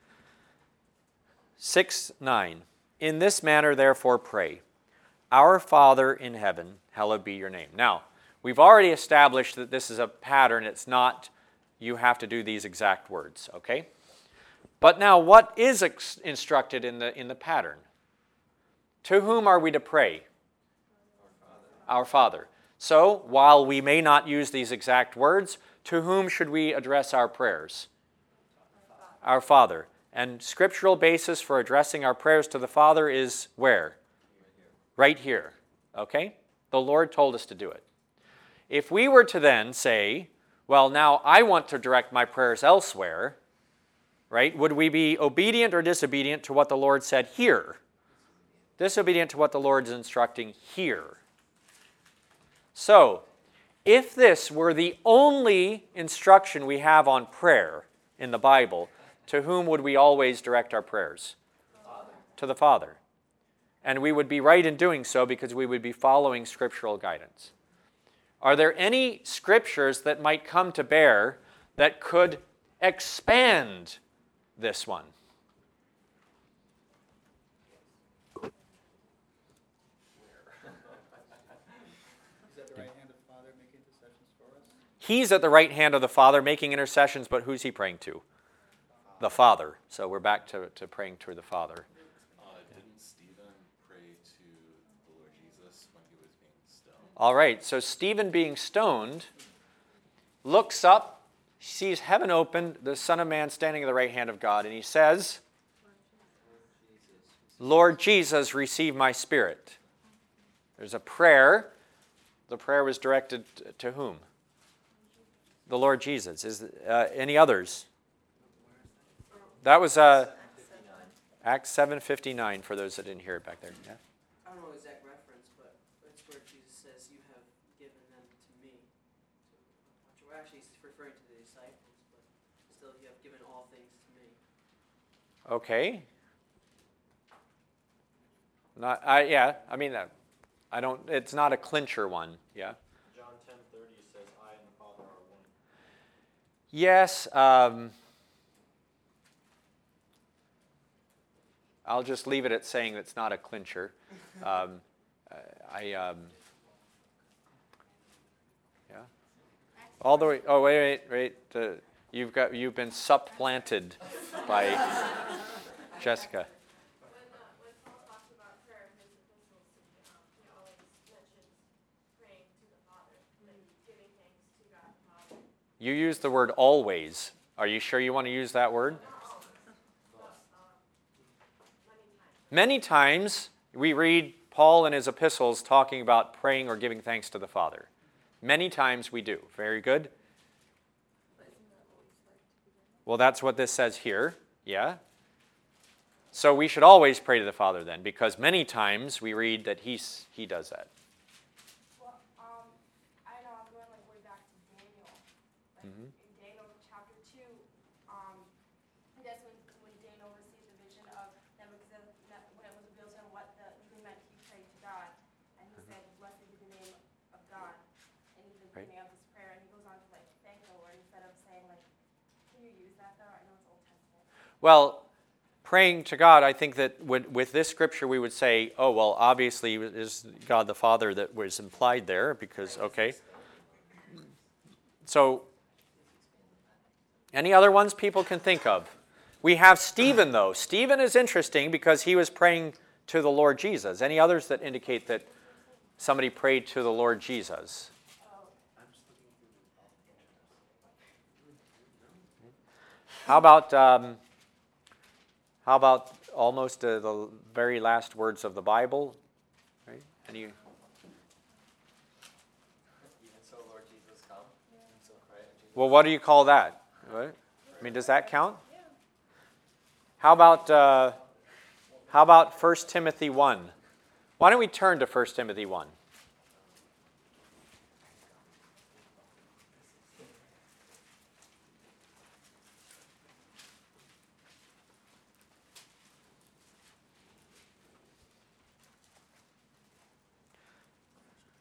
6:9. In this manner, therefore, pray. Our Father in heaven, hallowed be your name. Now, we've already established that this is a pattern. It's not you have to do these exact words, okay? But now, what is instructed in the pattern? To whom are we to pray? Our Father. So, while we may not use these exact words, to whom should we address our prayers? Our Father. And scriptural basis for addressing our prayers to the Father is where? Right here. Okay? The Lord told us to do it. If we were to then say, well, now I want to direct my prayers elsewhere, right? Would we be obedient or disobedient to what the Lord said here? Disobedient to what the Lord is instructing here. So, if this were the only instruction we have on prayer in the Bible, to whom would we always direct our prayers? Father. To the Father. And we would be right in doing so because we would be following scriptural guidance. Are there any scriptures that might come to bear that could expand this one? He's at the right hand of the Father making intercessions, but who's he praying to? The Father. So we're back to praying to the Father. Didn't Stephen pray to the Lord Jesus when he was being stoned? All right, so Stephen being stoned looks up, sees heaven open, the Son of Man standing at the right hand of God, and he says, Lord Jesus, receive my spirit. There's a prayer. The prayer was directed to whom? The Lord Jesus. Is any others? That was Acts 7:59 for those that didn't hear it back there. Yeah? I don't know the exact reference, but it's where Jesus says, you have given them to me. Well, actually, he's referring to the disciples, but still, you have given all things to me. Okay. It's not a clincher one. Yeah? John 10:30 says, I and the Father are one. Yes. I'll just leave it at saying it's not a clincher. Yeah. All the way. Oh, wait. You've been supplanted by Jessica. When Paul talks about prayer in his epistles, he always mentions praying to the Father, like giving thanks to God the Father. You use the word always. Are you sure you want to use that word? Many times we read Paul in his epistles talking about praying or giving thanks to the Father. Many times we do. Very good. Well, that's what this says here. Yeah. So we should always pray to the Father then, because many times we read that he does that. Well, I know I'm going way back to Daniel. In Daniel chapter 2, that's when Daniel received the vision of Nebuchadnezzar, when it was revealed to him what the dream meant, he prayed to God. And he said, blessed be the name of God. And he the beginning of his prayer, and he goes on to thank the Lord instead of saying can you use that though? I know it's Old Testament. Well, praying to God, I think that with this scripture we would say, oh, well, obviously it is God the Father that was implied there because, okay. So, any other ones people can think of? We have Stephen, though. Stephen is interesting because he was praying to the Lord Jesus. Any others that indicate that somebody prayed to the Lord Jesus? How about almost the very last words of the Bible? Right? Even so, Lord Jesus, come. And so cry to Jesus. Well, what do you call that? Right? I mean, does that count? How about 1 Timothy 1? Why don't we turn to 1 Timothy 1?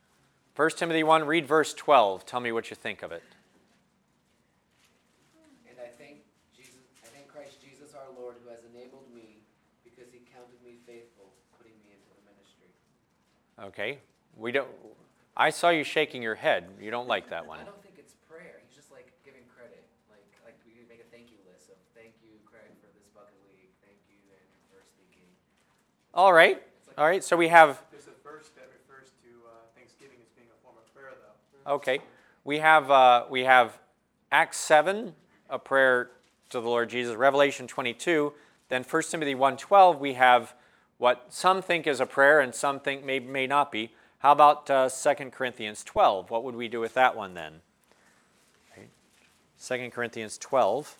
First Timothy 1, read verse 12. Tell me what you think of it. In me faithful, putting me into the ministry. Okay. We don't. I saw you shaking your head. You don't like that one. I don't think it's prayer. He's just like giving credit. Like we make a thank you list of thank you, Craig, for this bucket league. Thank you, Andrew, for speaking. All right. All right. So we have. There's a verse that refers to Thanksgiving as being a form of prayer, though. Okay. We have Acts 7, a prayer to the Lord Jesus. Revelation 22. Then 1 Timothy 1:12. We have what some think is a prayer and some think may not be. How about 2 Corinthians 12? What would we do with that one then? Okay. 2 Corinthians 12.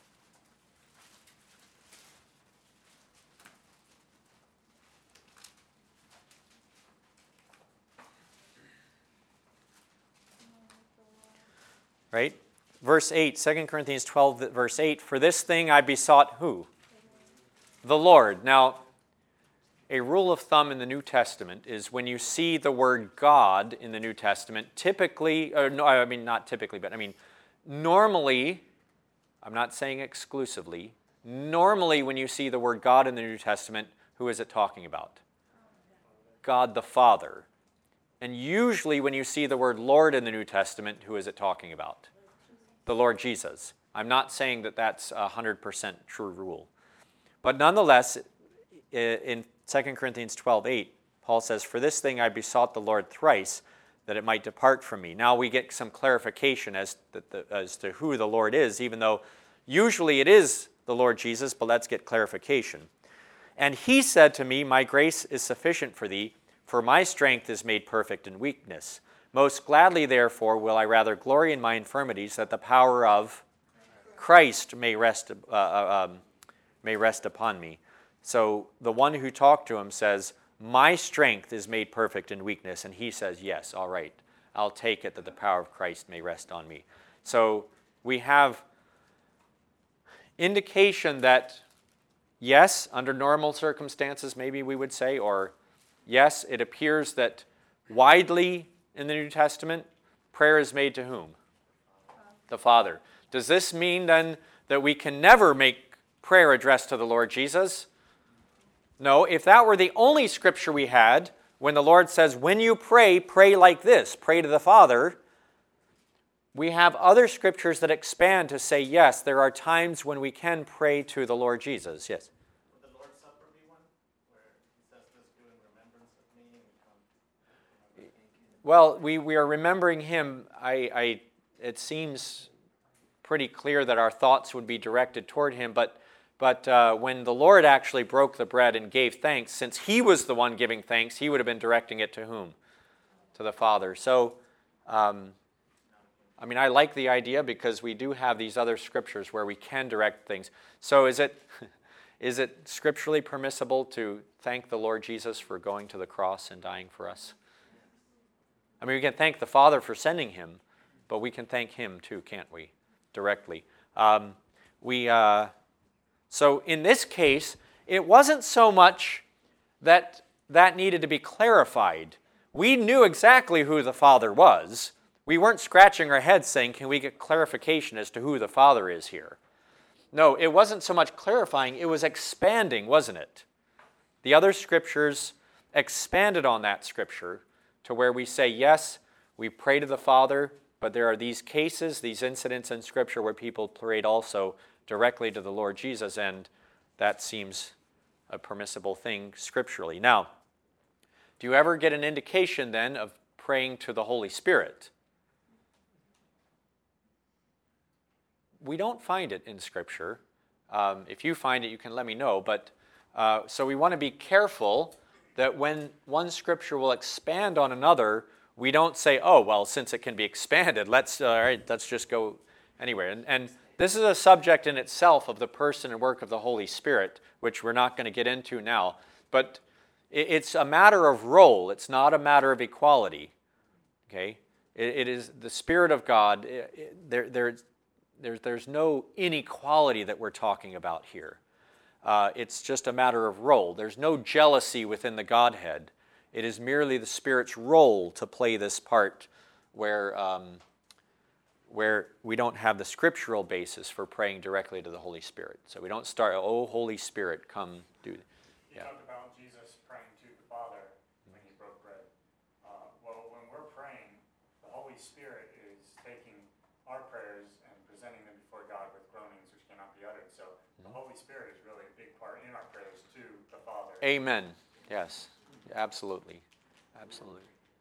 Right? Verse 8, 2 Corinthians 12, verse 8. For this thing I besought who? The Lord. Now, a rule of thumb in the New Testament is when you see the word God in the New Testament, typically, not typically, but normally, I'm not saying exclusively, normally when you see the word God in the New Testament, who is it talking about? God the Father. And usually when you see the word Lord in the New Testament, who is it talking about? The Lord Jesus. I'm not saying that that's a 100% true rule. But nonetheless, in 2 Corinthians 12:8, Paul says, for this thing I besought the Lord thrice, that it might depart from me. Now we get some clarification as to who the Lord is, even though usually it is the Lord Jesus, but let's get clarification. And he said to me, my grace is sufficient for thee, for my strength is made perfect in weakness. Most gladly, therefore, will I rather glory in my infirmities, that the power of Christ may rest upon me. So the one who talked to him says, my strength is made perfect in weakness. And he says, yes, all right, I'll take it that the power of Christ may rest on me. So we have indication that, yes, under normal circumstances, maybe we would say, or yes, it appears that widely in the New Testament, prayer is made to whom? The Father. Does this mean then that we can never make prayer addressed to the Lord Jesus? No, if that were the only scripture we had, when the Lord says, when you pray, pray like this, pray to the Father, we have other scriptures that expand to say, yes, there are times when we can pray to the Lord Jesus. Yes? Would the Lord's Supper be one, where he says this, do in remembrance of me, and we come? Well, we are remembering him. It seems pretty clear that our thoughts would be directed toward him, but when the Lord actually broke the bread and gave thanks, since he was the one giving thanks, he would have been directing it to whom? To the Father. So, I like the idea because we do have these other scriptures where we can direct things. So is it scripturally permissible to thank the Lord Jesus for going to the cross and dying for us? We can thank the Father for sending him, but we can thank him too, can't we? Directly. So in this case, it wasn't so much that needed to be clarified. We knew exactly who the Father was. We weren't scratching our heads saying, can we get clarification as to who the Father is here? No, it wasn't so much clarifying, it was expanding, wasn't it? The other scriptures expanded on that scripture to where we say, yes, we pray to the Father, but there are these cases, these incidents in Scripture where people prayed also directly to the Lord Jesus, and that seems a permissible thing scripturally. Now, do you ever get an indication then of praying to the Holy Spirit? We don't find it in Scripture. If you find it, you can let me know. But so we want to be careful that when one Scripture will expand on another, we don't say, oh, well, since it can be expanded, let's just go anywhere. And this is a subject in itself of the person and work of the Holy Spirit, which we're not going to get into now. But it's a matter of role. It's not a matter of equality. Okay? It is the Spirit of God. There's no inequality that we're talking about here. It's just a matter of role. There's no jealousy within the Godhead. It is merely the Spirit's role to play this part where we don't have the scriptural basis for praying directly to the Holy Spirit. So we don't start, oh, Holy Spirit, come do it. You talked about about Jesus praying to the Father when he broke bread. Well, when we're praying, the Holy Spirit is taking our prayers and presenting them before God with groanings which cannot be uttered. So the Holy Spirit is really a big part in our prayers to the Father. Amen. Yes, absolutely. Absolutely.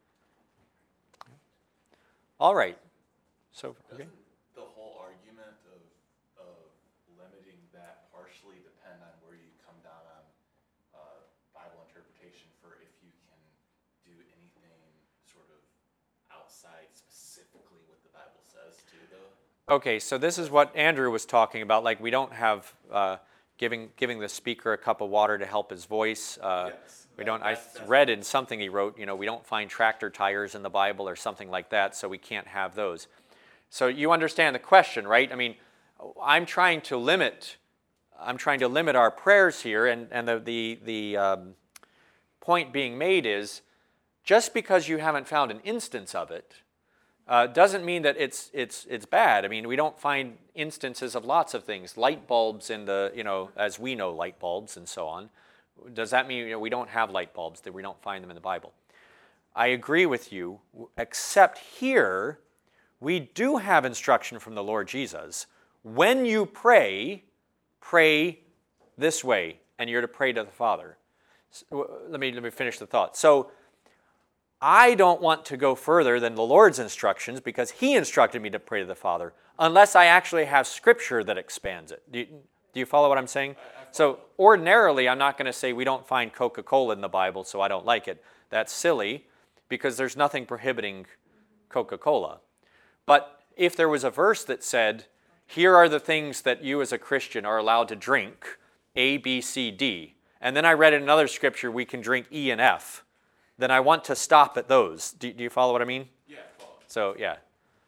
All right. So, okay. Doesn't the whole argument of limiting that partially depend on where you come down on Bible interpretation for if you can do anything sort of outside specifically what the Bible says too, though? Okay, so this is what Andrew was talking about. Like, we don't have giving the speaker a cup of water to help his voice. Yes. We don't. I read in something he wrote. We don't find tractor tires in the Bible or something like that, so we can't have those. So you understand the question, right? I mean, I'm trying to limit our prayers here, and the point being made is, just because you haven't found an instance of it, doesn't mean that it's bad. I mean, we don't find instances of lots of things, light bulbs in the, as we know, light bulbs and so on. Does that mean we don't have light bulbs, that we don't find them in the Bible? I agree with you, except here we do have instruction from the Lord Jesus. When you pray this way, and you're to pray to the Father. Let me finish the thought. So I don't want to go further than the Lord's instructions because he instructed me to pray to the Father, unless I actually have Scripture that expands it. Do you follow what I'm saying? So ordinarily, I'm not going to say we don't find Coca-Cola in the Bible, so I don't like it. That's silly, because there's nothing prohibiting Coca-Cola. But if there was a verse that said, here are the things that you as a Christian are allowed to drink, A, B, C, D, and then I read in another scripture we can drink E and F, then I want to stop at those. Do you follow what I mean? Yeah, I follow. So, yeah.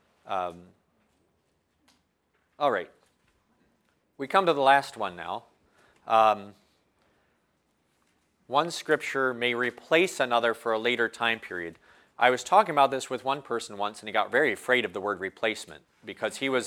All right. We come to the last one now. One scripture may replace another for a later time period. I was talking about this with one person once, and he got very afraid of the word replacement because he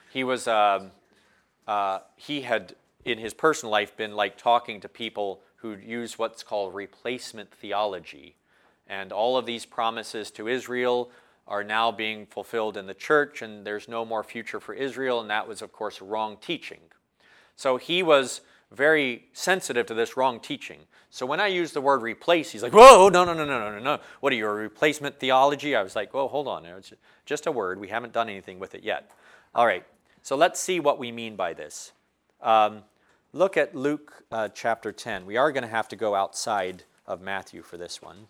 had in his personal life been like talking to people who use what's called replacement theology, and all of these promises to Israel are now being fulfilled in the church, and there's no more future for Israel, and that was, of course, wrong teaching. So he was very sensitive to this wrong teaching. So when I use the word replace, he's like, whoa, no. What are you, a replacement theology? I was like, whoa, hold on. It's just a word. We haven't done anything with it yet. All right, so let's see what we mean by this. Look at Luke chapter 10. We are going to have to go outside of Matthew for this one.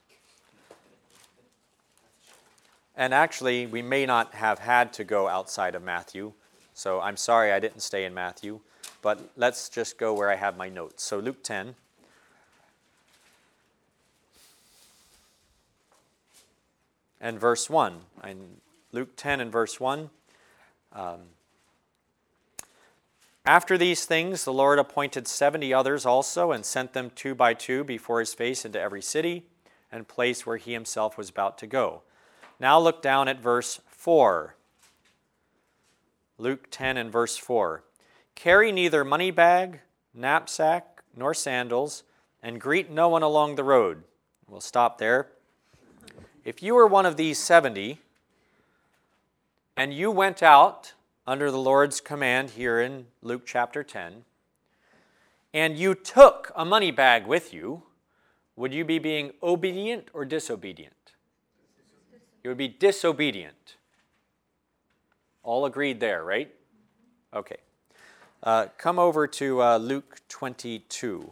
And actually, we may not have had to go outside of Matthew. So I'm sorry I didn't stay in Matthew. But let's just go where I have my notes. So Luke 10. And verse 1. Luke 10 and verse 1. After these things, the Lord appointed 70 others also, and sent them 2 by 2 before his face into every city and place where he himself was about to go. Now look down at verse 4. Luke 10 and verse 4. Carry neither money bag, knapsack, nor sandals, and greet no one along the road. We'll stop there. If you were one of these 70, and you went out under the Lord's command here in Luke chapter 10, and you took a money bag with you, would you be being obedient or disobedient? You would be disobedient. All agreed there, right? Okay. Come over to Luke 22.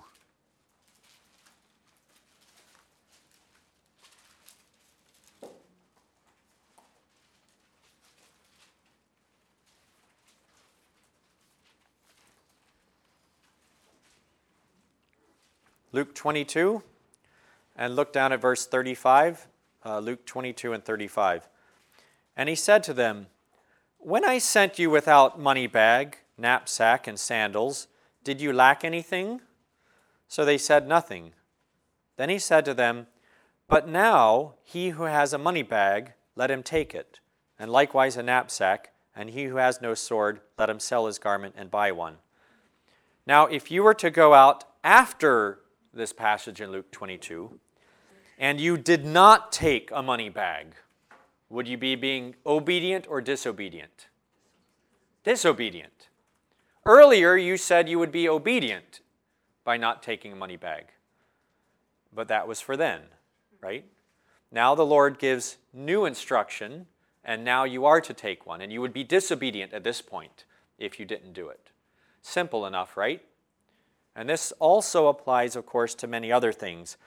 Luke 22, and look down at verse 35. Luke 22 and 35. And he said to them, when I sent you without money bag, knapsack, and sandals, did you lack anything? So they said nothing. Then he said to them, but now he who has a money bag, let him take it, and likewise a knapsack, and he who has no sword, let him sell his garment and buy one. Now if you were to go out after this passage in Luke 22, and you did not take a money bag, would you be being obedient or disobedient? Disobedient. Earlier, you said you would be obedient by not taking a money bag. But that was for then, right? Now the Lord gives new instruction, and now you are to take one, and you would be disobedient at this point if you didn't do it. Simple enough, right? And this also applies, of course, to many other things.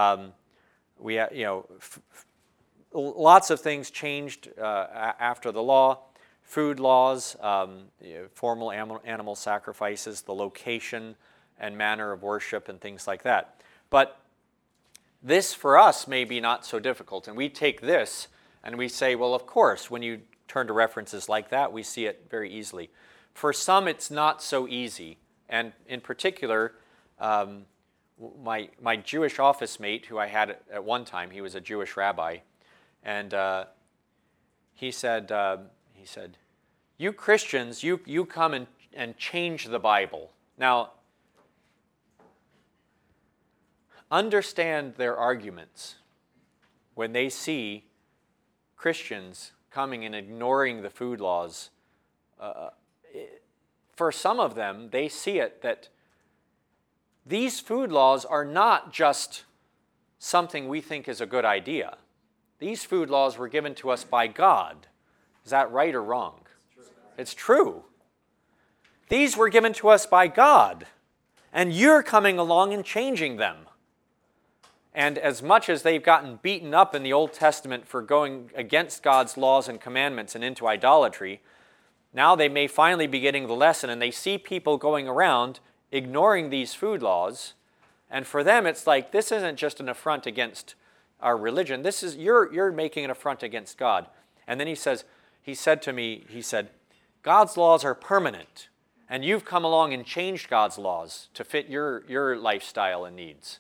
Lots of things changed after the law. Food laws, formal animal sacrifices, the location and manner of worship and things like that. But this for us may be not so difficult. And we take this and we say, well, of course, when you turn to references like that, we see it very easily. For some, it's not so easy. And in particular, my Jewish office mate, who I had at one time, he was a Jewish rabbi, and he said, you Christians, you come and change the Bible. Now, understand their arguments when they see Christians coming and ignoring the food laws. For some of them, they see it that these food laws are not just something we think is a good idea. These food laws were given to us by God. Is that right or wrong? It's true. These were given to us by God, and you're coming along and changing them. And as much as they've gotten beaten up in the Old Testament for going against God's laws and commandments and into idolatry, now they may finally be getting the lesson, and they see people going around ignoring these food laws, and for them it's like, this isn't just an affront against our religion. This is you're making an affront against God. And then he said to me, God's laws are permanent, and you've come along and changed God's laws to fit your lifestyle and needs.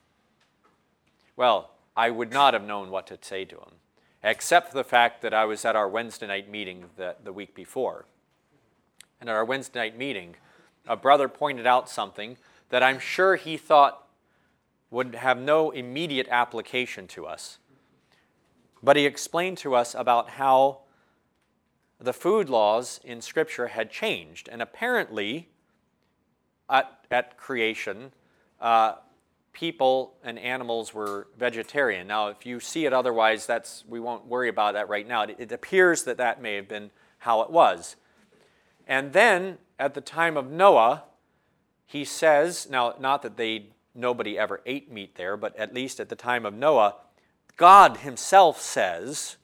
Well, I would not have known what to say to him, except for the fact that I was at our Wednesday night meeting the week before. And at our Wednesday night meeting, a brother pointed out something that I'm sure he thought would have no immediate application to us. But he explained to us about how the food laws in Scripture had changed. And apparently, at creation, people and animals were vegetarian. Now, if you see it otherwise, we won't worry about that right now. It appears that may have been how it was. And then, at the time of Noah, he says, now, not that nobody ever ate meat there, but at least at the time of Noah, God himself says,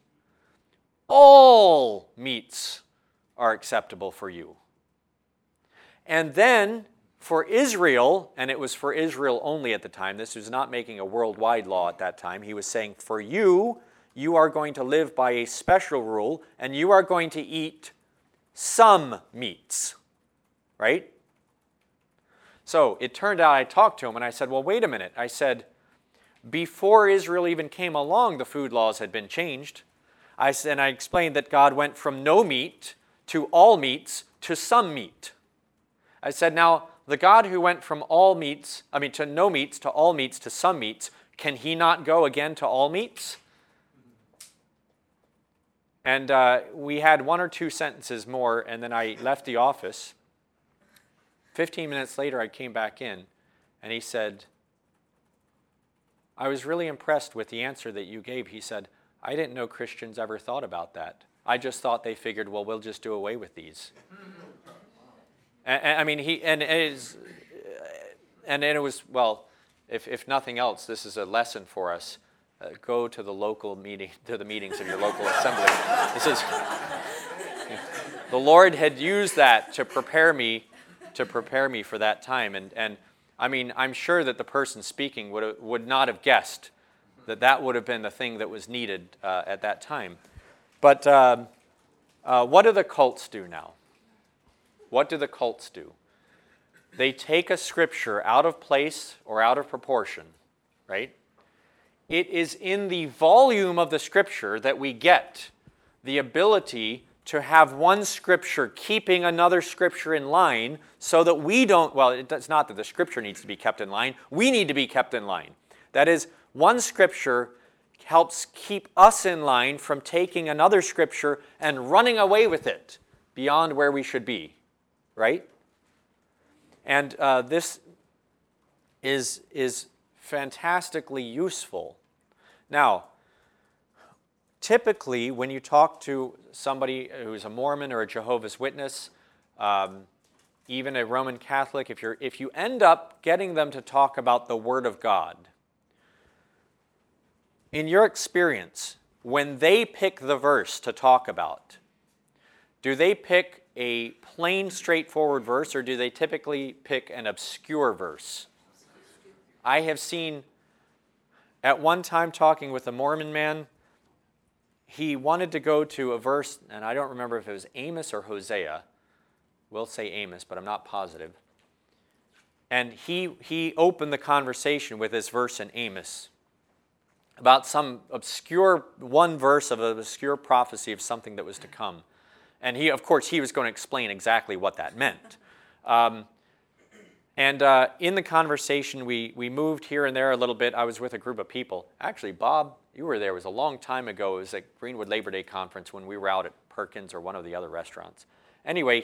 all meats are acceptable for you. And then, for Israel, and it was for Israel only at the time, this was not making a worldwide law at that time, he was saying, for you are going to live by a special rule, and you are going to eat some meats, right? So it turned out I talked to him and I said, well, wait a minute. I said, before Israel even came along, the food laws had been changed. I explained that God went from no meat to all meats to some meat. I said, now, the God who went from to no meats to all meats to some meats, can he not go again to all meats? And we had one or two sentences more, and then I left the office. 15 minutes later, I came back in, and he said, I was really impressed with the answer that you gave. He said, I didn't know Christians ever thought about that. I just thought they figured, well, we'll just do away with these. And it was, well, if nothing else, this is a lesson for us. Go to the local meeting, to the meetings of your local assembly. This is, the Lord had used that to prepare me for that time. And I mean, I'm sure that the person speaking would not have guessed that would have been the thing that was needed at that time. But what do the cults do now? What do the cults do? They take a scripture out of place or out of proportion, right? It is in the volume of the scripture that we get the ability to have one Scripture keeping another Scripture in line so that we don't, well, it's not that the Scripture needs to be kept in line. We need to be kept in line. That is, one Scripture helps keep us in line from taking another Scripture and running away with it beyond where we should be, right? And this is fantastically useful. Now, typically, when you talk to somebody who's a Mormon or a Jehovah's Witness, even a Roman Catholic, if you end up getting them to talk about the Word of God, in your experience, when they pick the verse to talk about, do they pick a plain, straightforward verse, or do they typically pick an obscure verse? I have seen, at one time talking with a Mormon man, he wanted to go to a verse, and I don't remember if it was Amos or Hosea. We'll say Amos, but I'm not positive. And he opened the conversation with this verse in Amos about some obscure, one verse of an obscure prophecy of something that was to come. And of course, he was going to explain exactly what that meant. In the conversation, we moved here and there a little bit. I was with a group of people. Actually, Bob, you were there. It was a long time ago. It was at Greenwood Labor Day Conference when we were out at Perkins or one of the other restaurants. Anyway,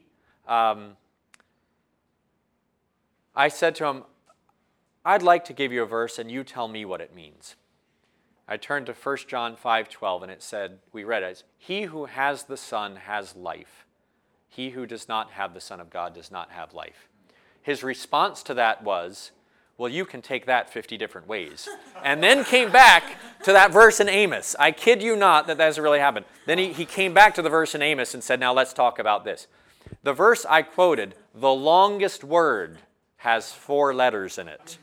I said to him, I'd like to give you a verse and you tell me what it means. I turned to 1 John 5:12 and it said, we read it, he who has the Son has life. He who does not have the Son of God does not have life. His response to that was, well, you can take that 50 different ways. And then came back to that verse in Amos. I kid you not that that's really happened. Then he came back to the verse in Amos and said, now let's talk about this. The verse I quoted, the longest word has 4 letters in it.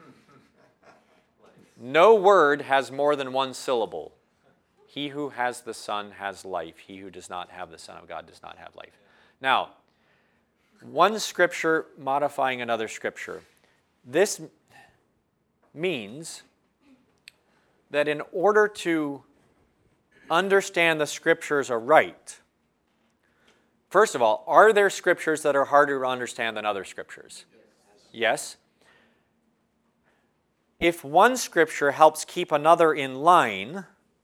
No word has more than 1 syllable. He who has the Son has life. He who does not have the Son of God does not have life. Now, one Scripture modifying another Scripture. This means that in order to understand the Scriptures aright, first of all, are there Scriptures that are harder to understand than other Scriptures? Yes. If one Scripture helps keep another in line,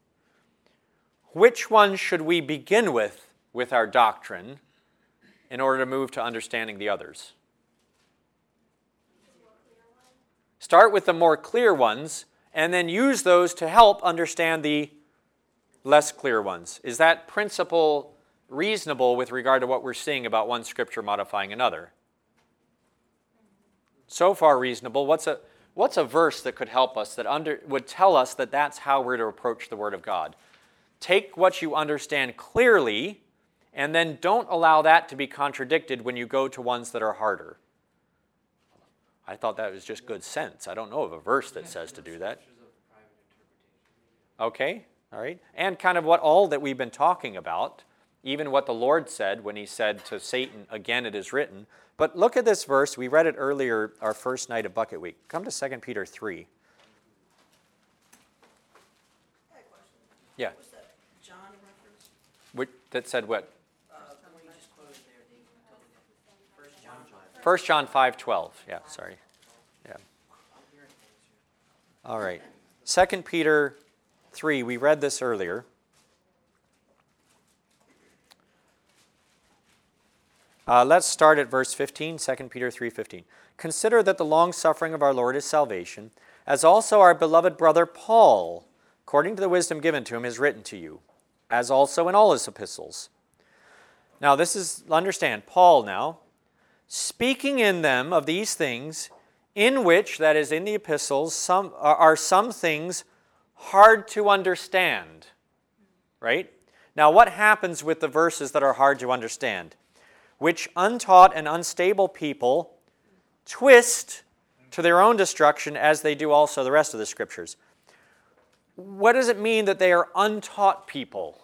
which one should we begin with our doctrine in order to move to understanding the others? Start with the more clear ones and then use those to help understand the less clear ones. Is that principle reasonable with regard to what we're seeing about one Scripture modifying another? So far reasonable. What's a verse that could help us, that would tell us that that's how we're to approach the Word of God? Take what you understand clearly, and then don't allow that to be contradicted when you go to ones that are harder. I thought that was just good sense. I don't know of a verse that says to do that. Okay, all right. And kind of what all that we've been talking about, even what the Lord said when he said to Satan, again it is written. But look at this verse. We read it earlier our first night of Bucket Week. Come to 2 Peter 3. I had a question. Yeah. Was that John reference? That said what? The one you just quoted there, the 1 John 5. 1 John 5:12. Yeah, sorry. Yeah. I'm hearing things here. All right. 2 Peter 3. We read this earlier. Let's start at verse 15, 2 Peter 3:15. Consider that the long-suffering of our Lord is salvation, as also our beloved brother Paul, according to the wisdom given to him, has written to you, as also in all his epistles. Now understand, Paul now, speaking in them of these things, in which, that is in the epistles, are some things hard to understand. Right? Now what happens with the verses that are hard to understand? Which untaught and unstable people twist to their own destruction, as they do also the rest of the Scriptures. What does it mean that they are untaught people?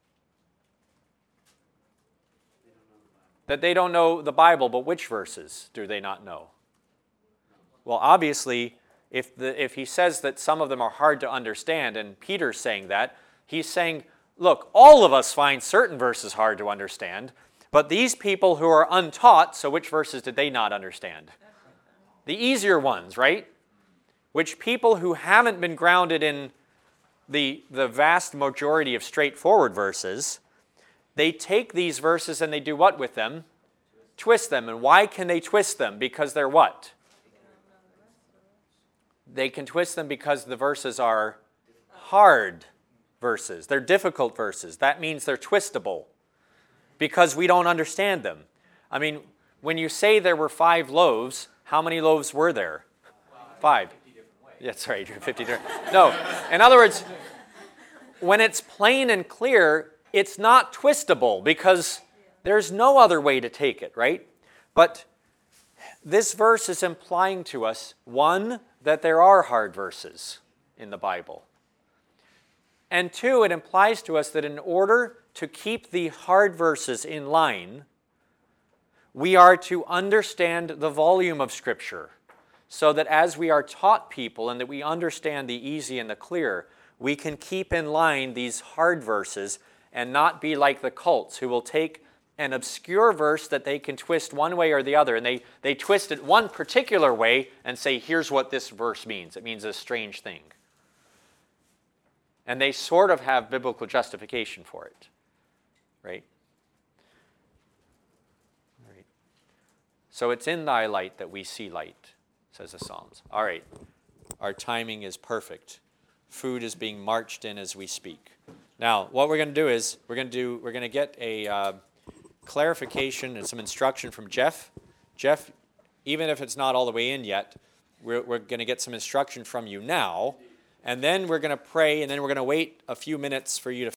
That they don't know the Bible, but which verses do they not know? Well, obviously, if he says that some of them are hard to understand, and Peter's saying that, he's saying look, all of us find certain verses hard to understand, but these people who are untaught, so which verses did they not understand? The easier ones, right? Which people who haven't been grounded in the vast majority of straightforward verses, they take these verses and they do what with them? Twist them. And why can they twist them? Because they're what? They can twist them because the verses are hard verses. They're difficult verses. That means they're twistable because we don't understand them. I mean, when you say there were 5 loaves, how many loaves were there? 5. That's right, 50 different. No, in other words, when it's plain and clear, it's not twistable because there's no other way to take it, right? But this verse is implying to us, one, that there are hard verses in the Bible. And 2, it implies to us that in order to keep the hard verses in line, we are to understand the volume of Scripture so that as we are taught people and that we understand the easy and the clear, we can keep in line these hard verses and not be like the cults who will take an obscure verse that they can twist one way or the other, and they twist it one particular way and say, here's what this verse means. It means a strange thing. And they sort of have biblical justification for it, right? Right. So it's in thy light that we see light, says the Psalms. All right, our timing is perfect. Food is being marched in as we speak. Now, what we're going to do is we're going to get a clarification and some instruction from Jeff. Jeff, even if it's not all the way in yet, we're going to get some instruction from you now, and then we're going to pray, and then we're going to wait a few minutes for you to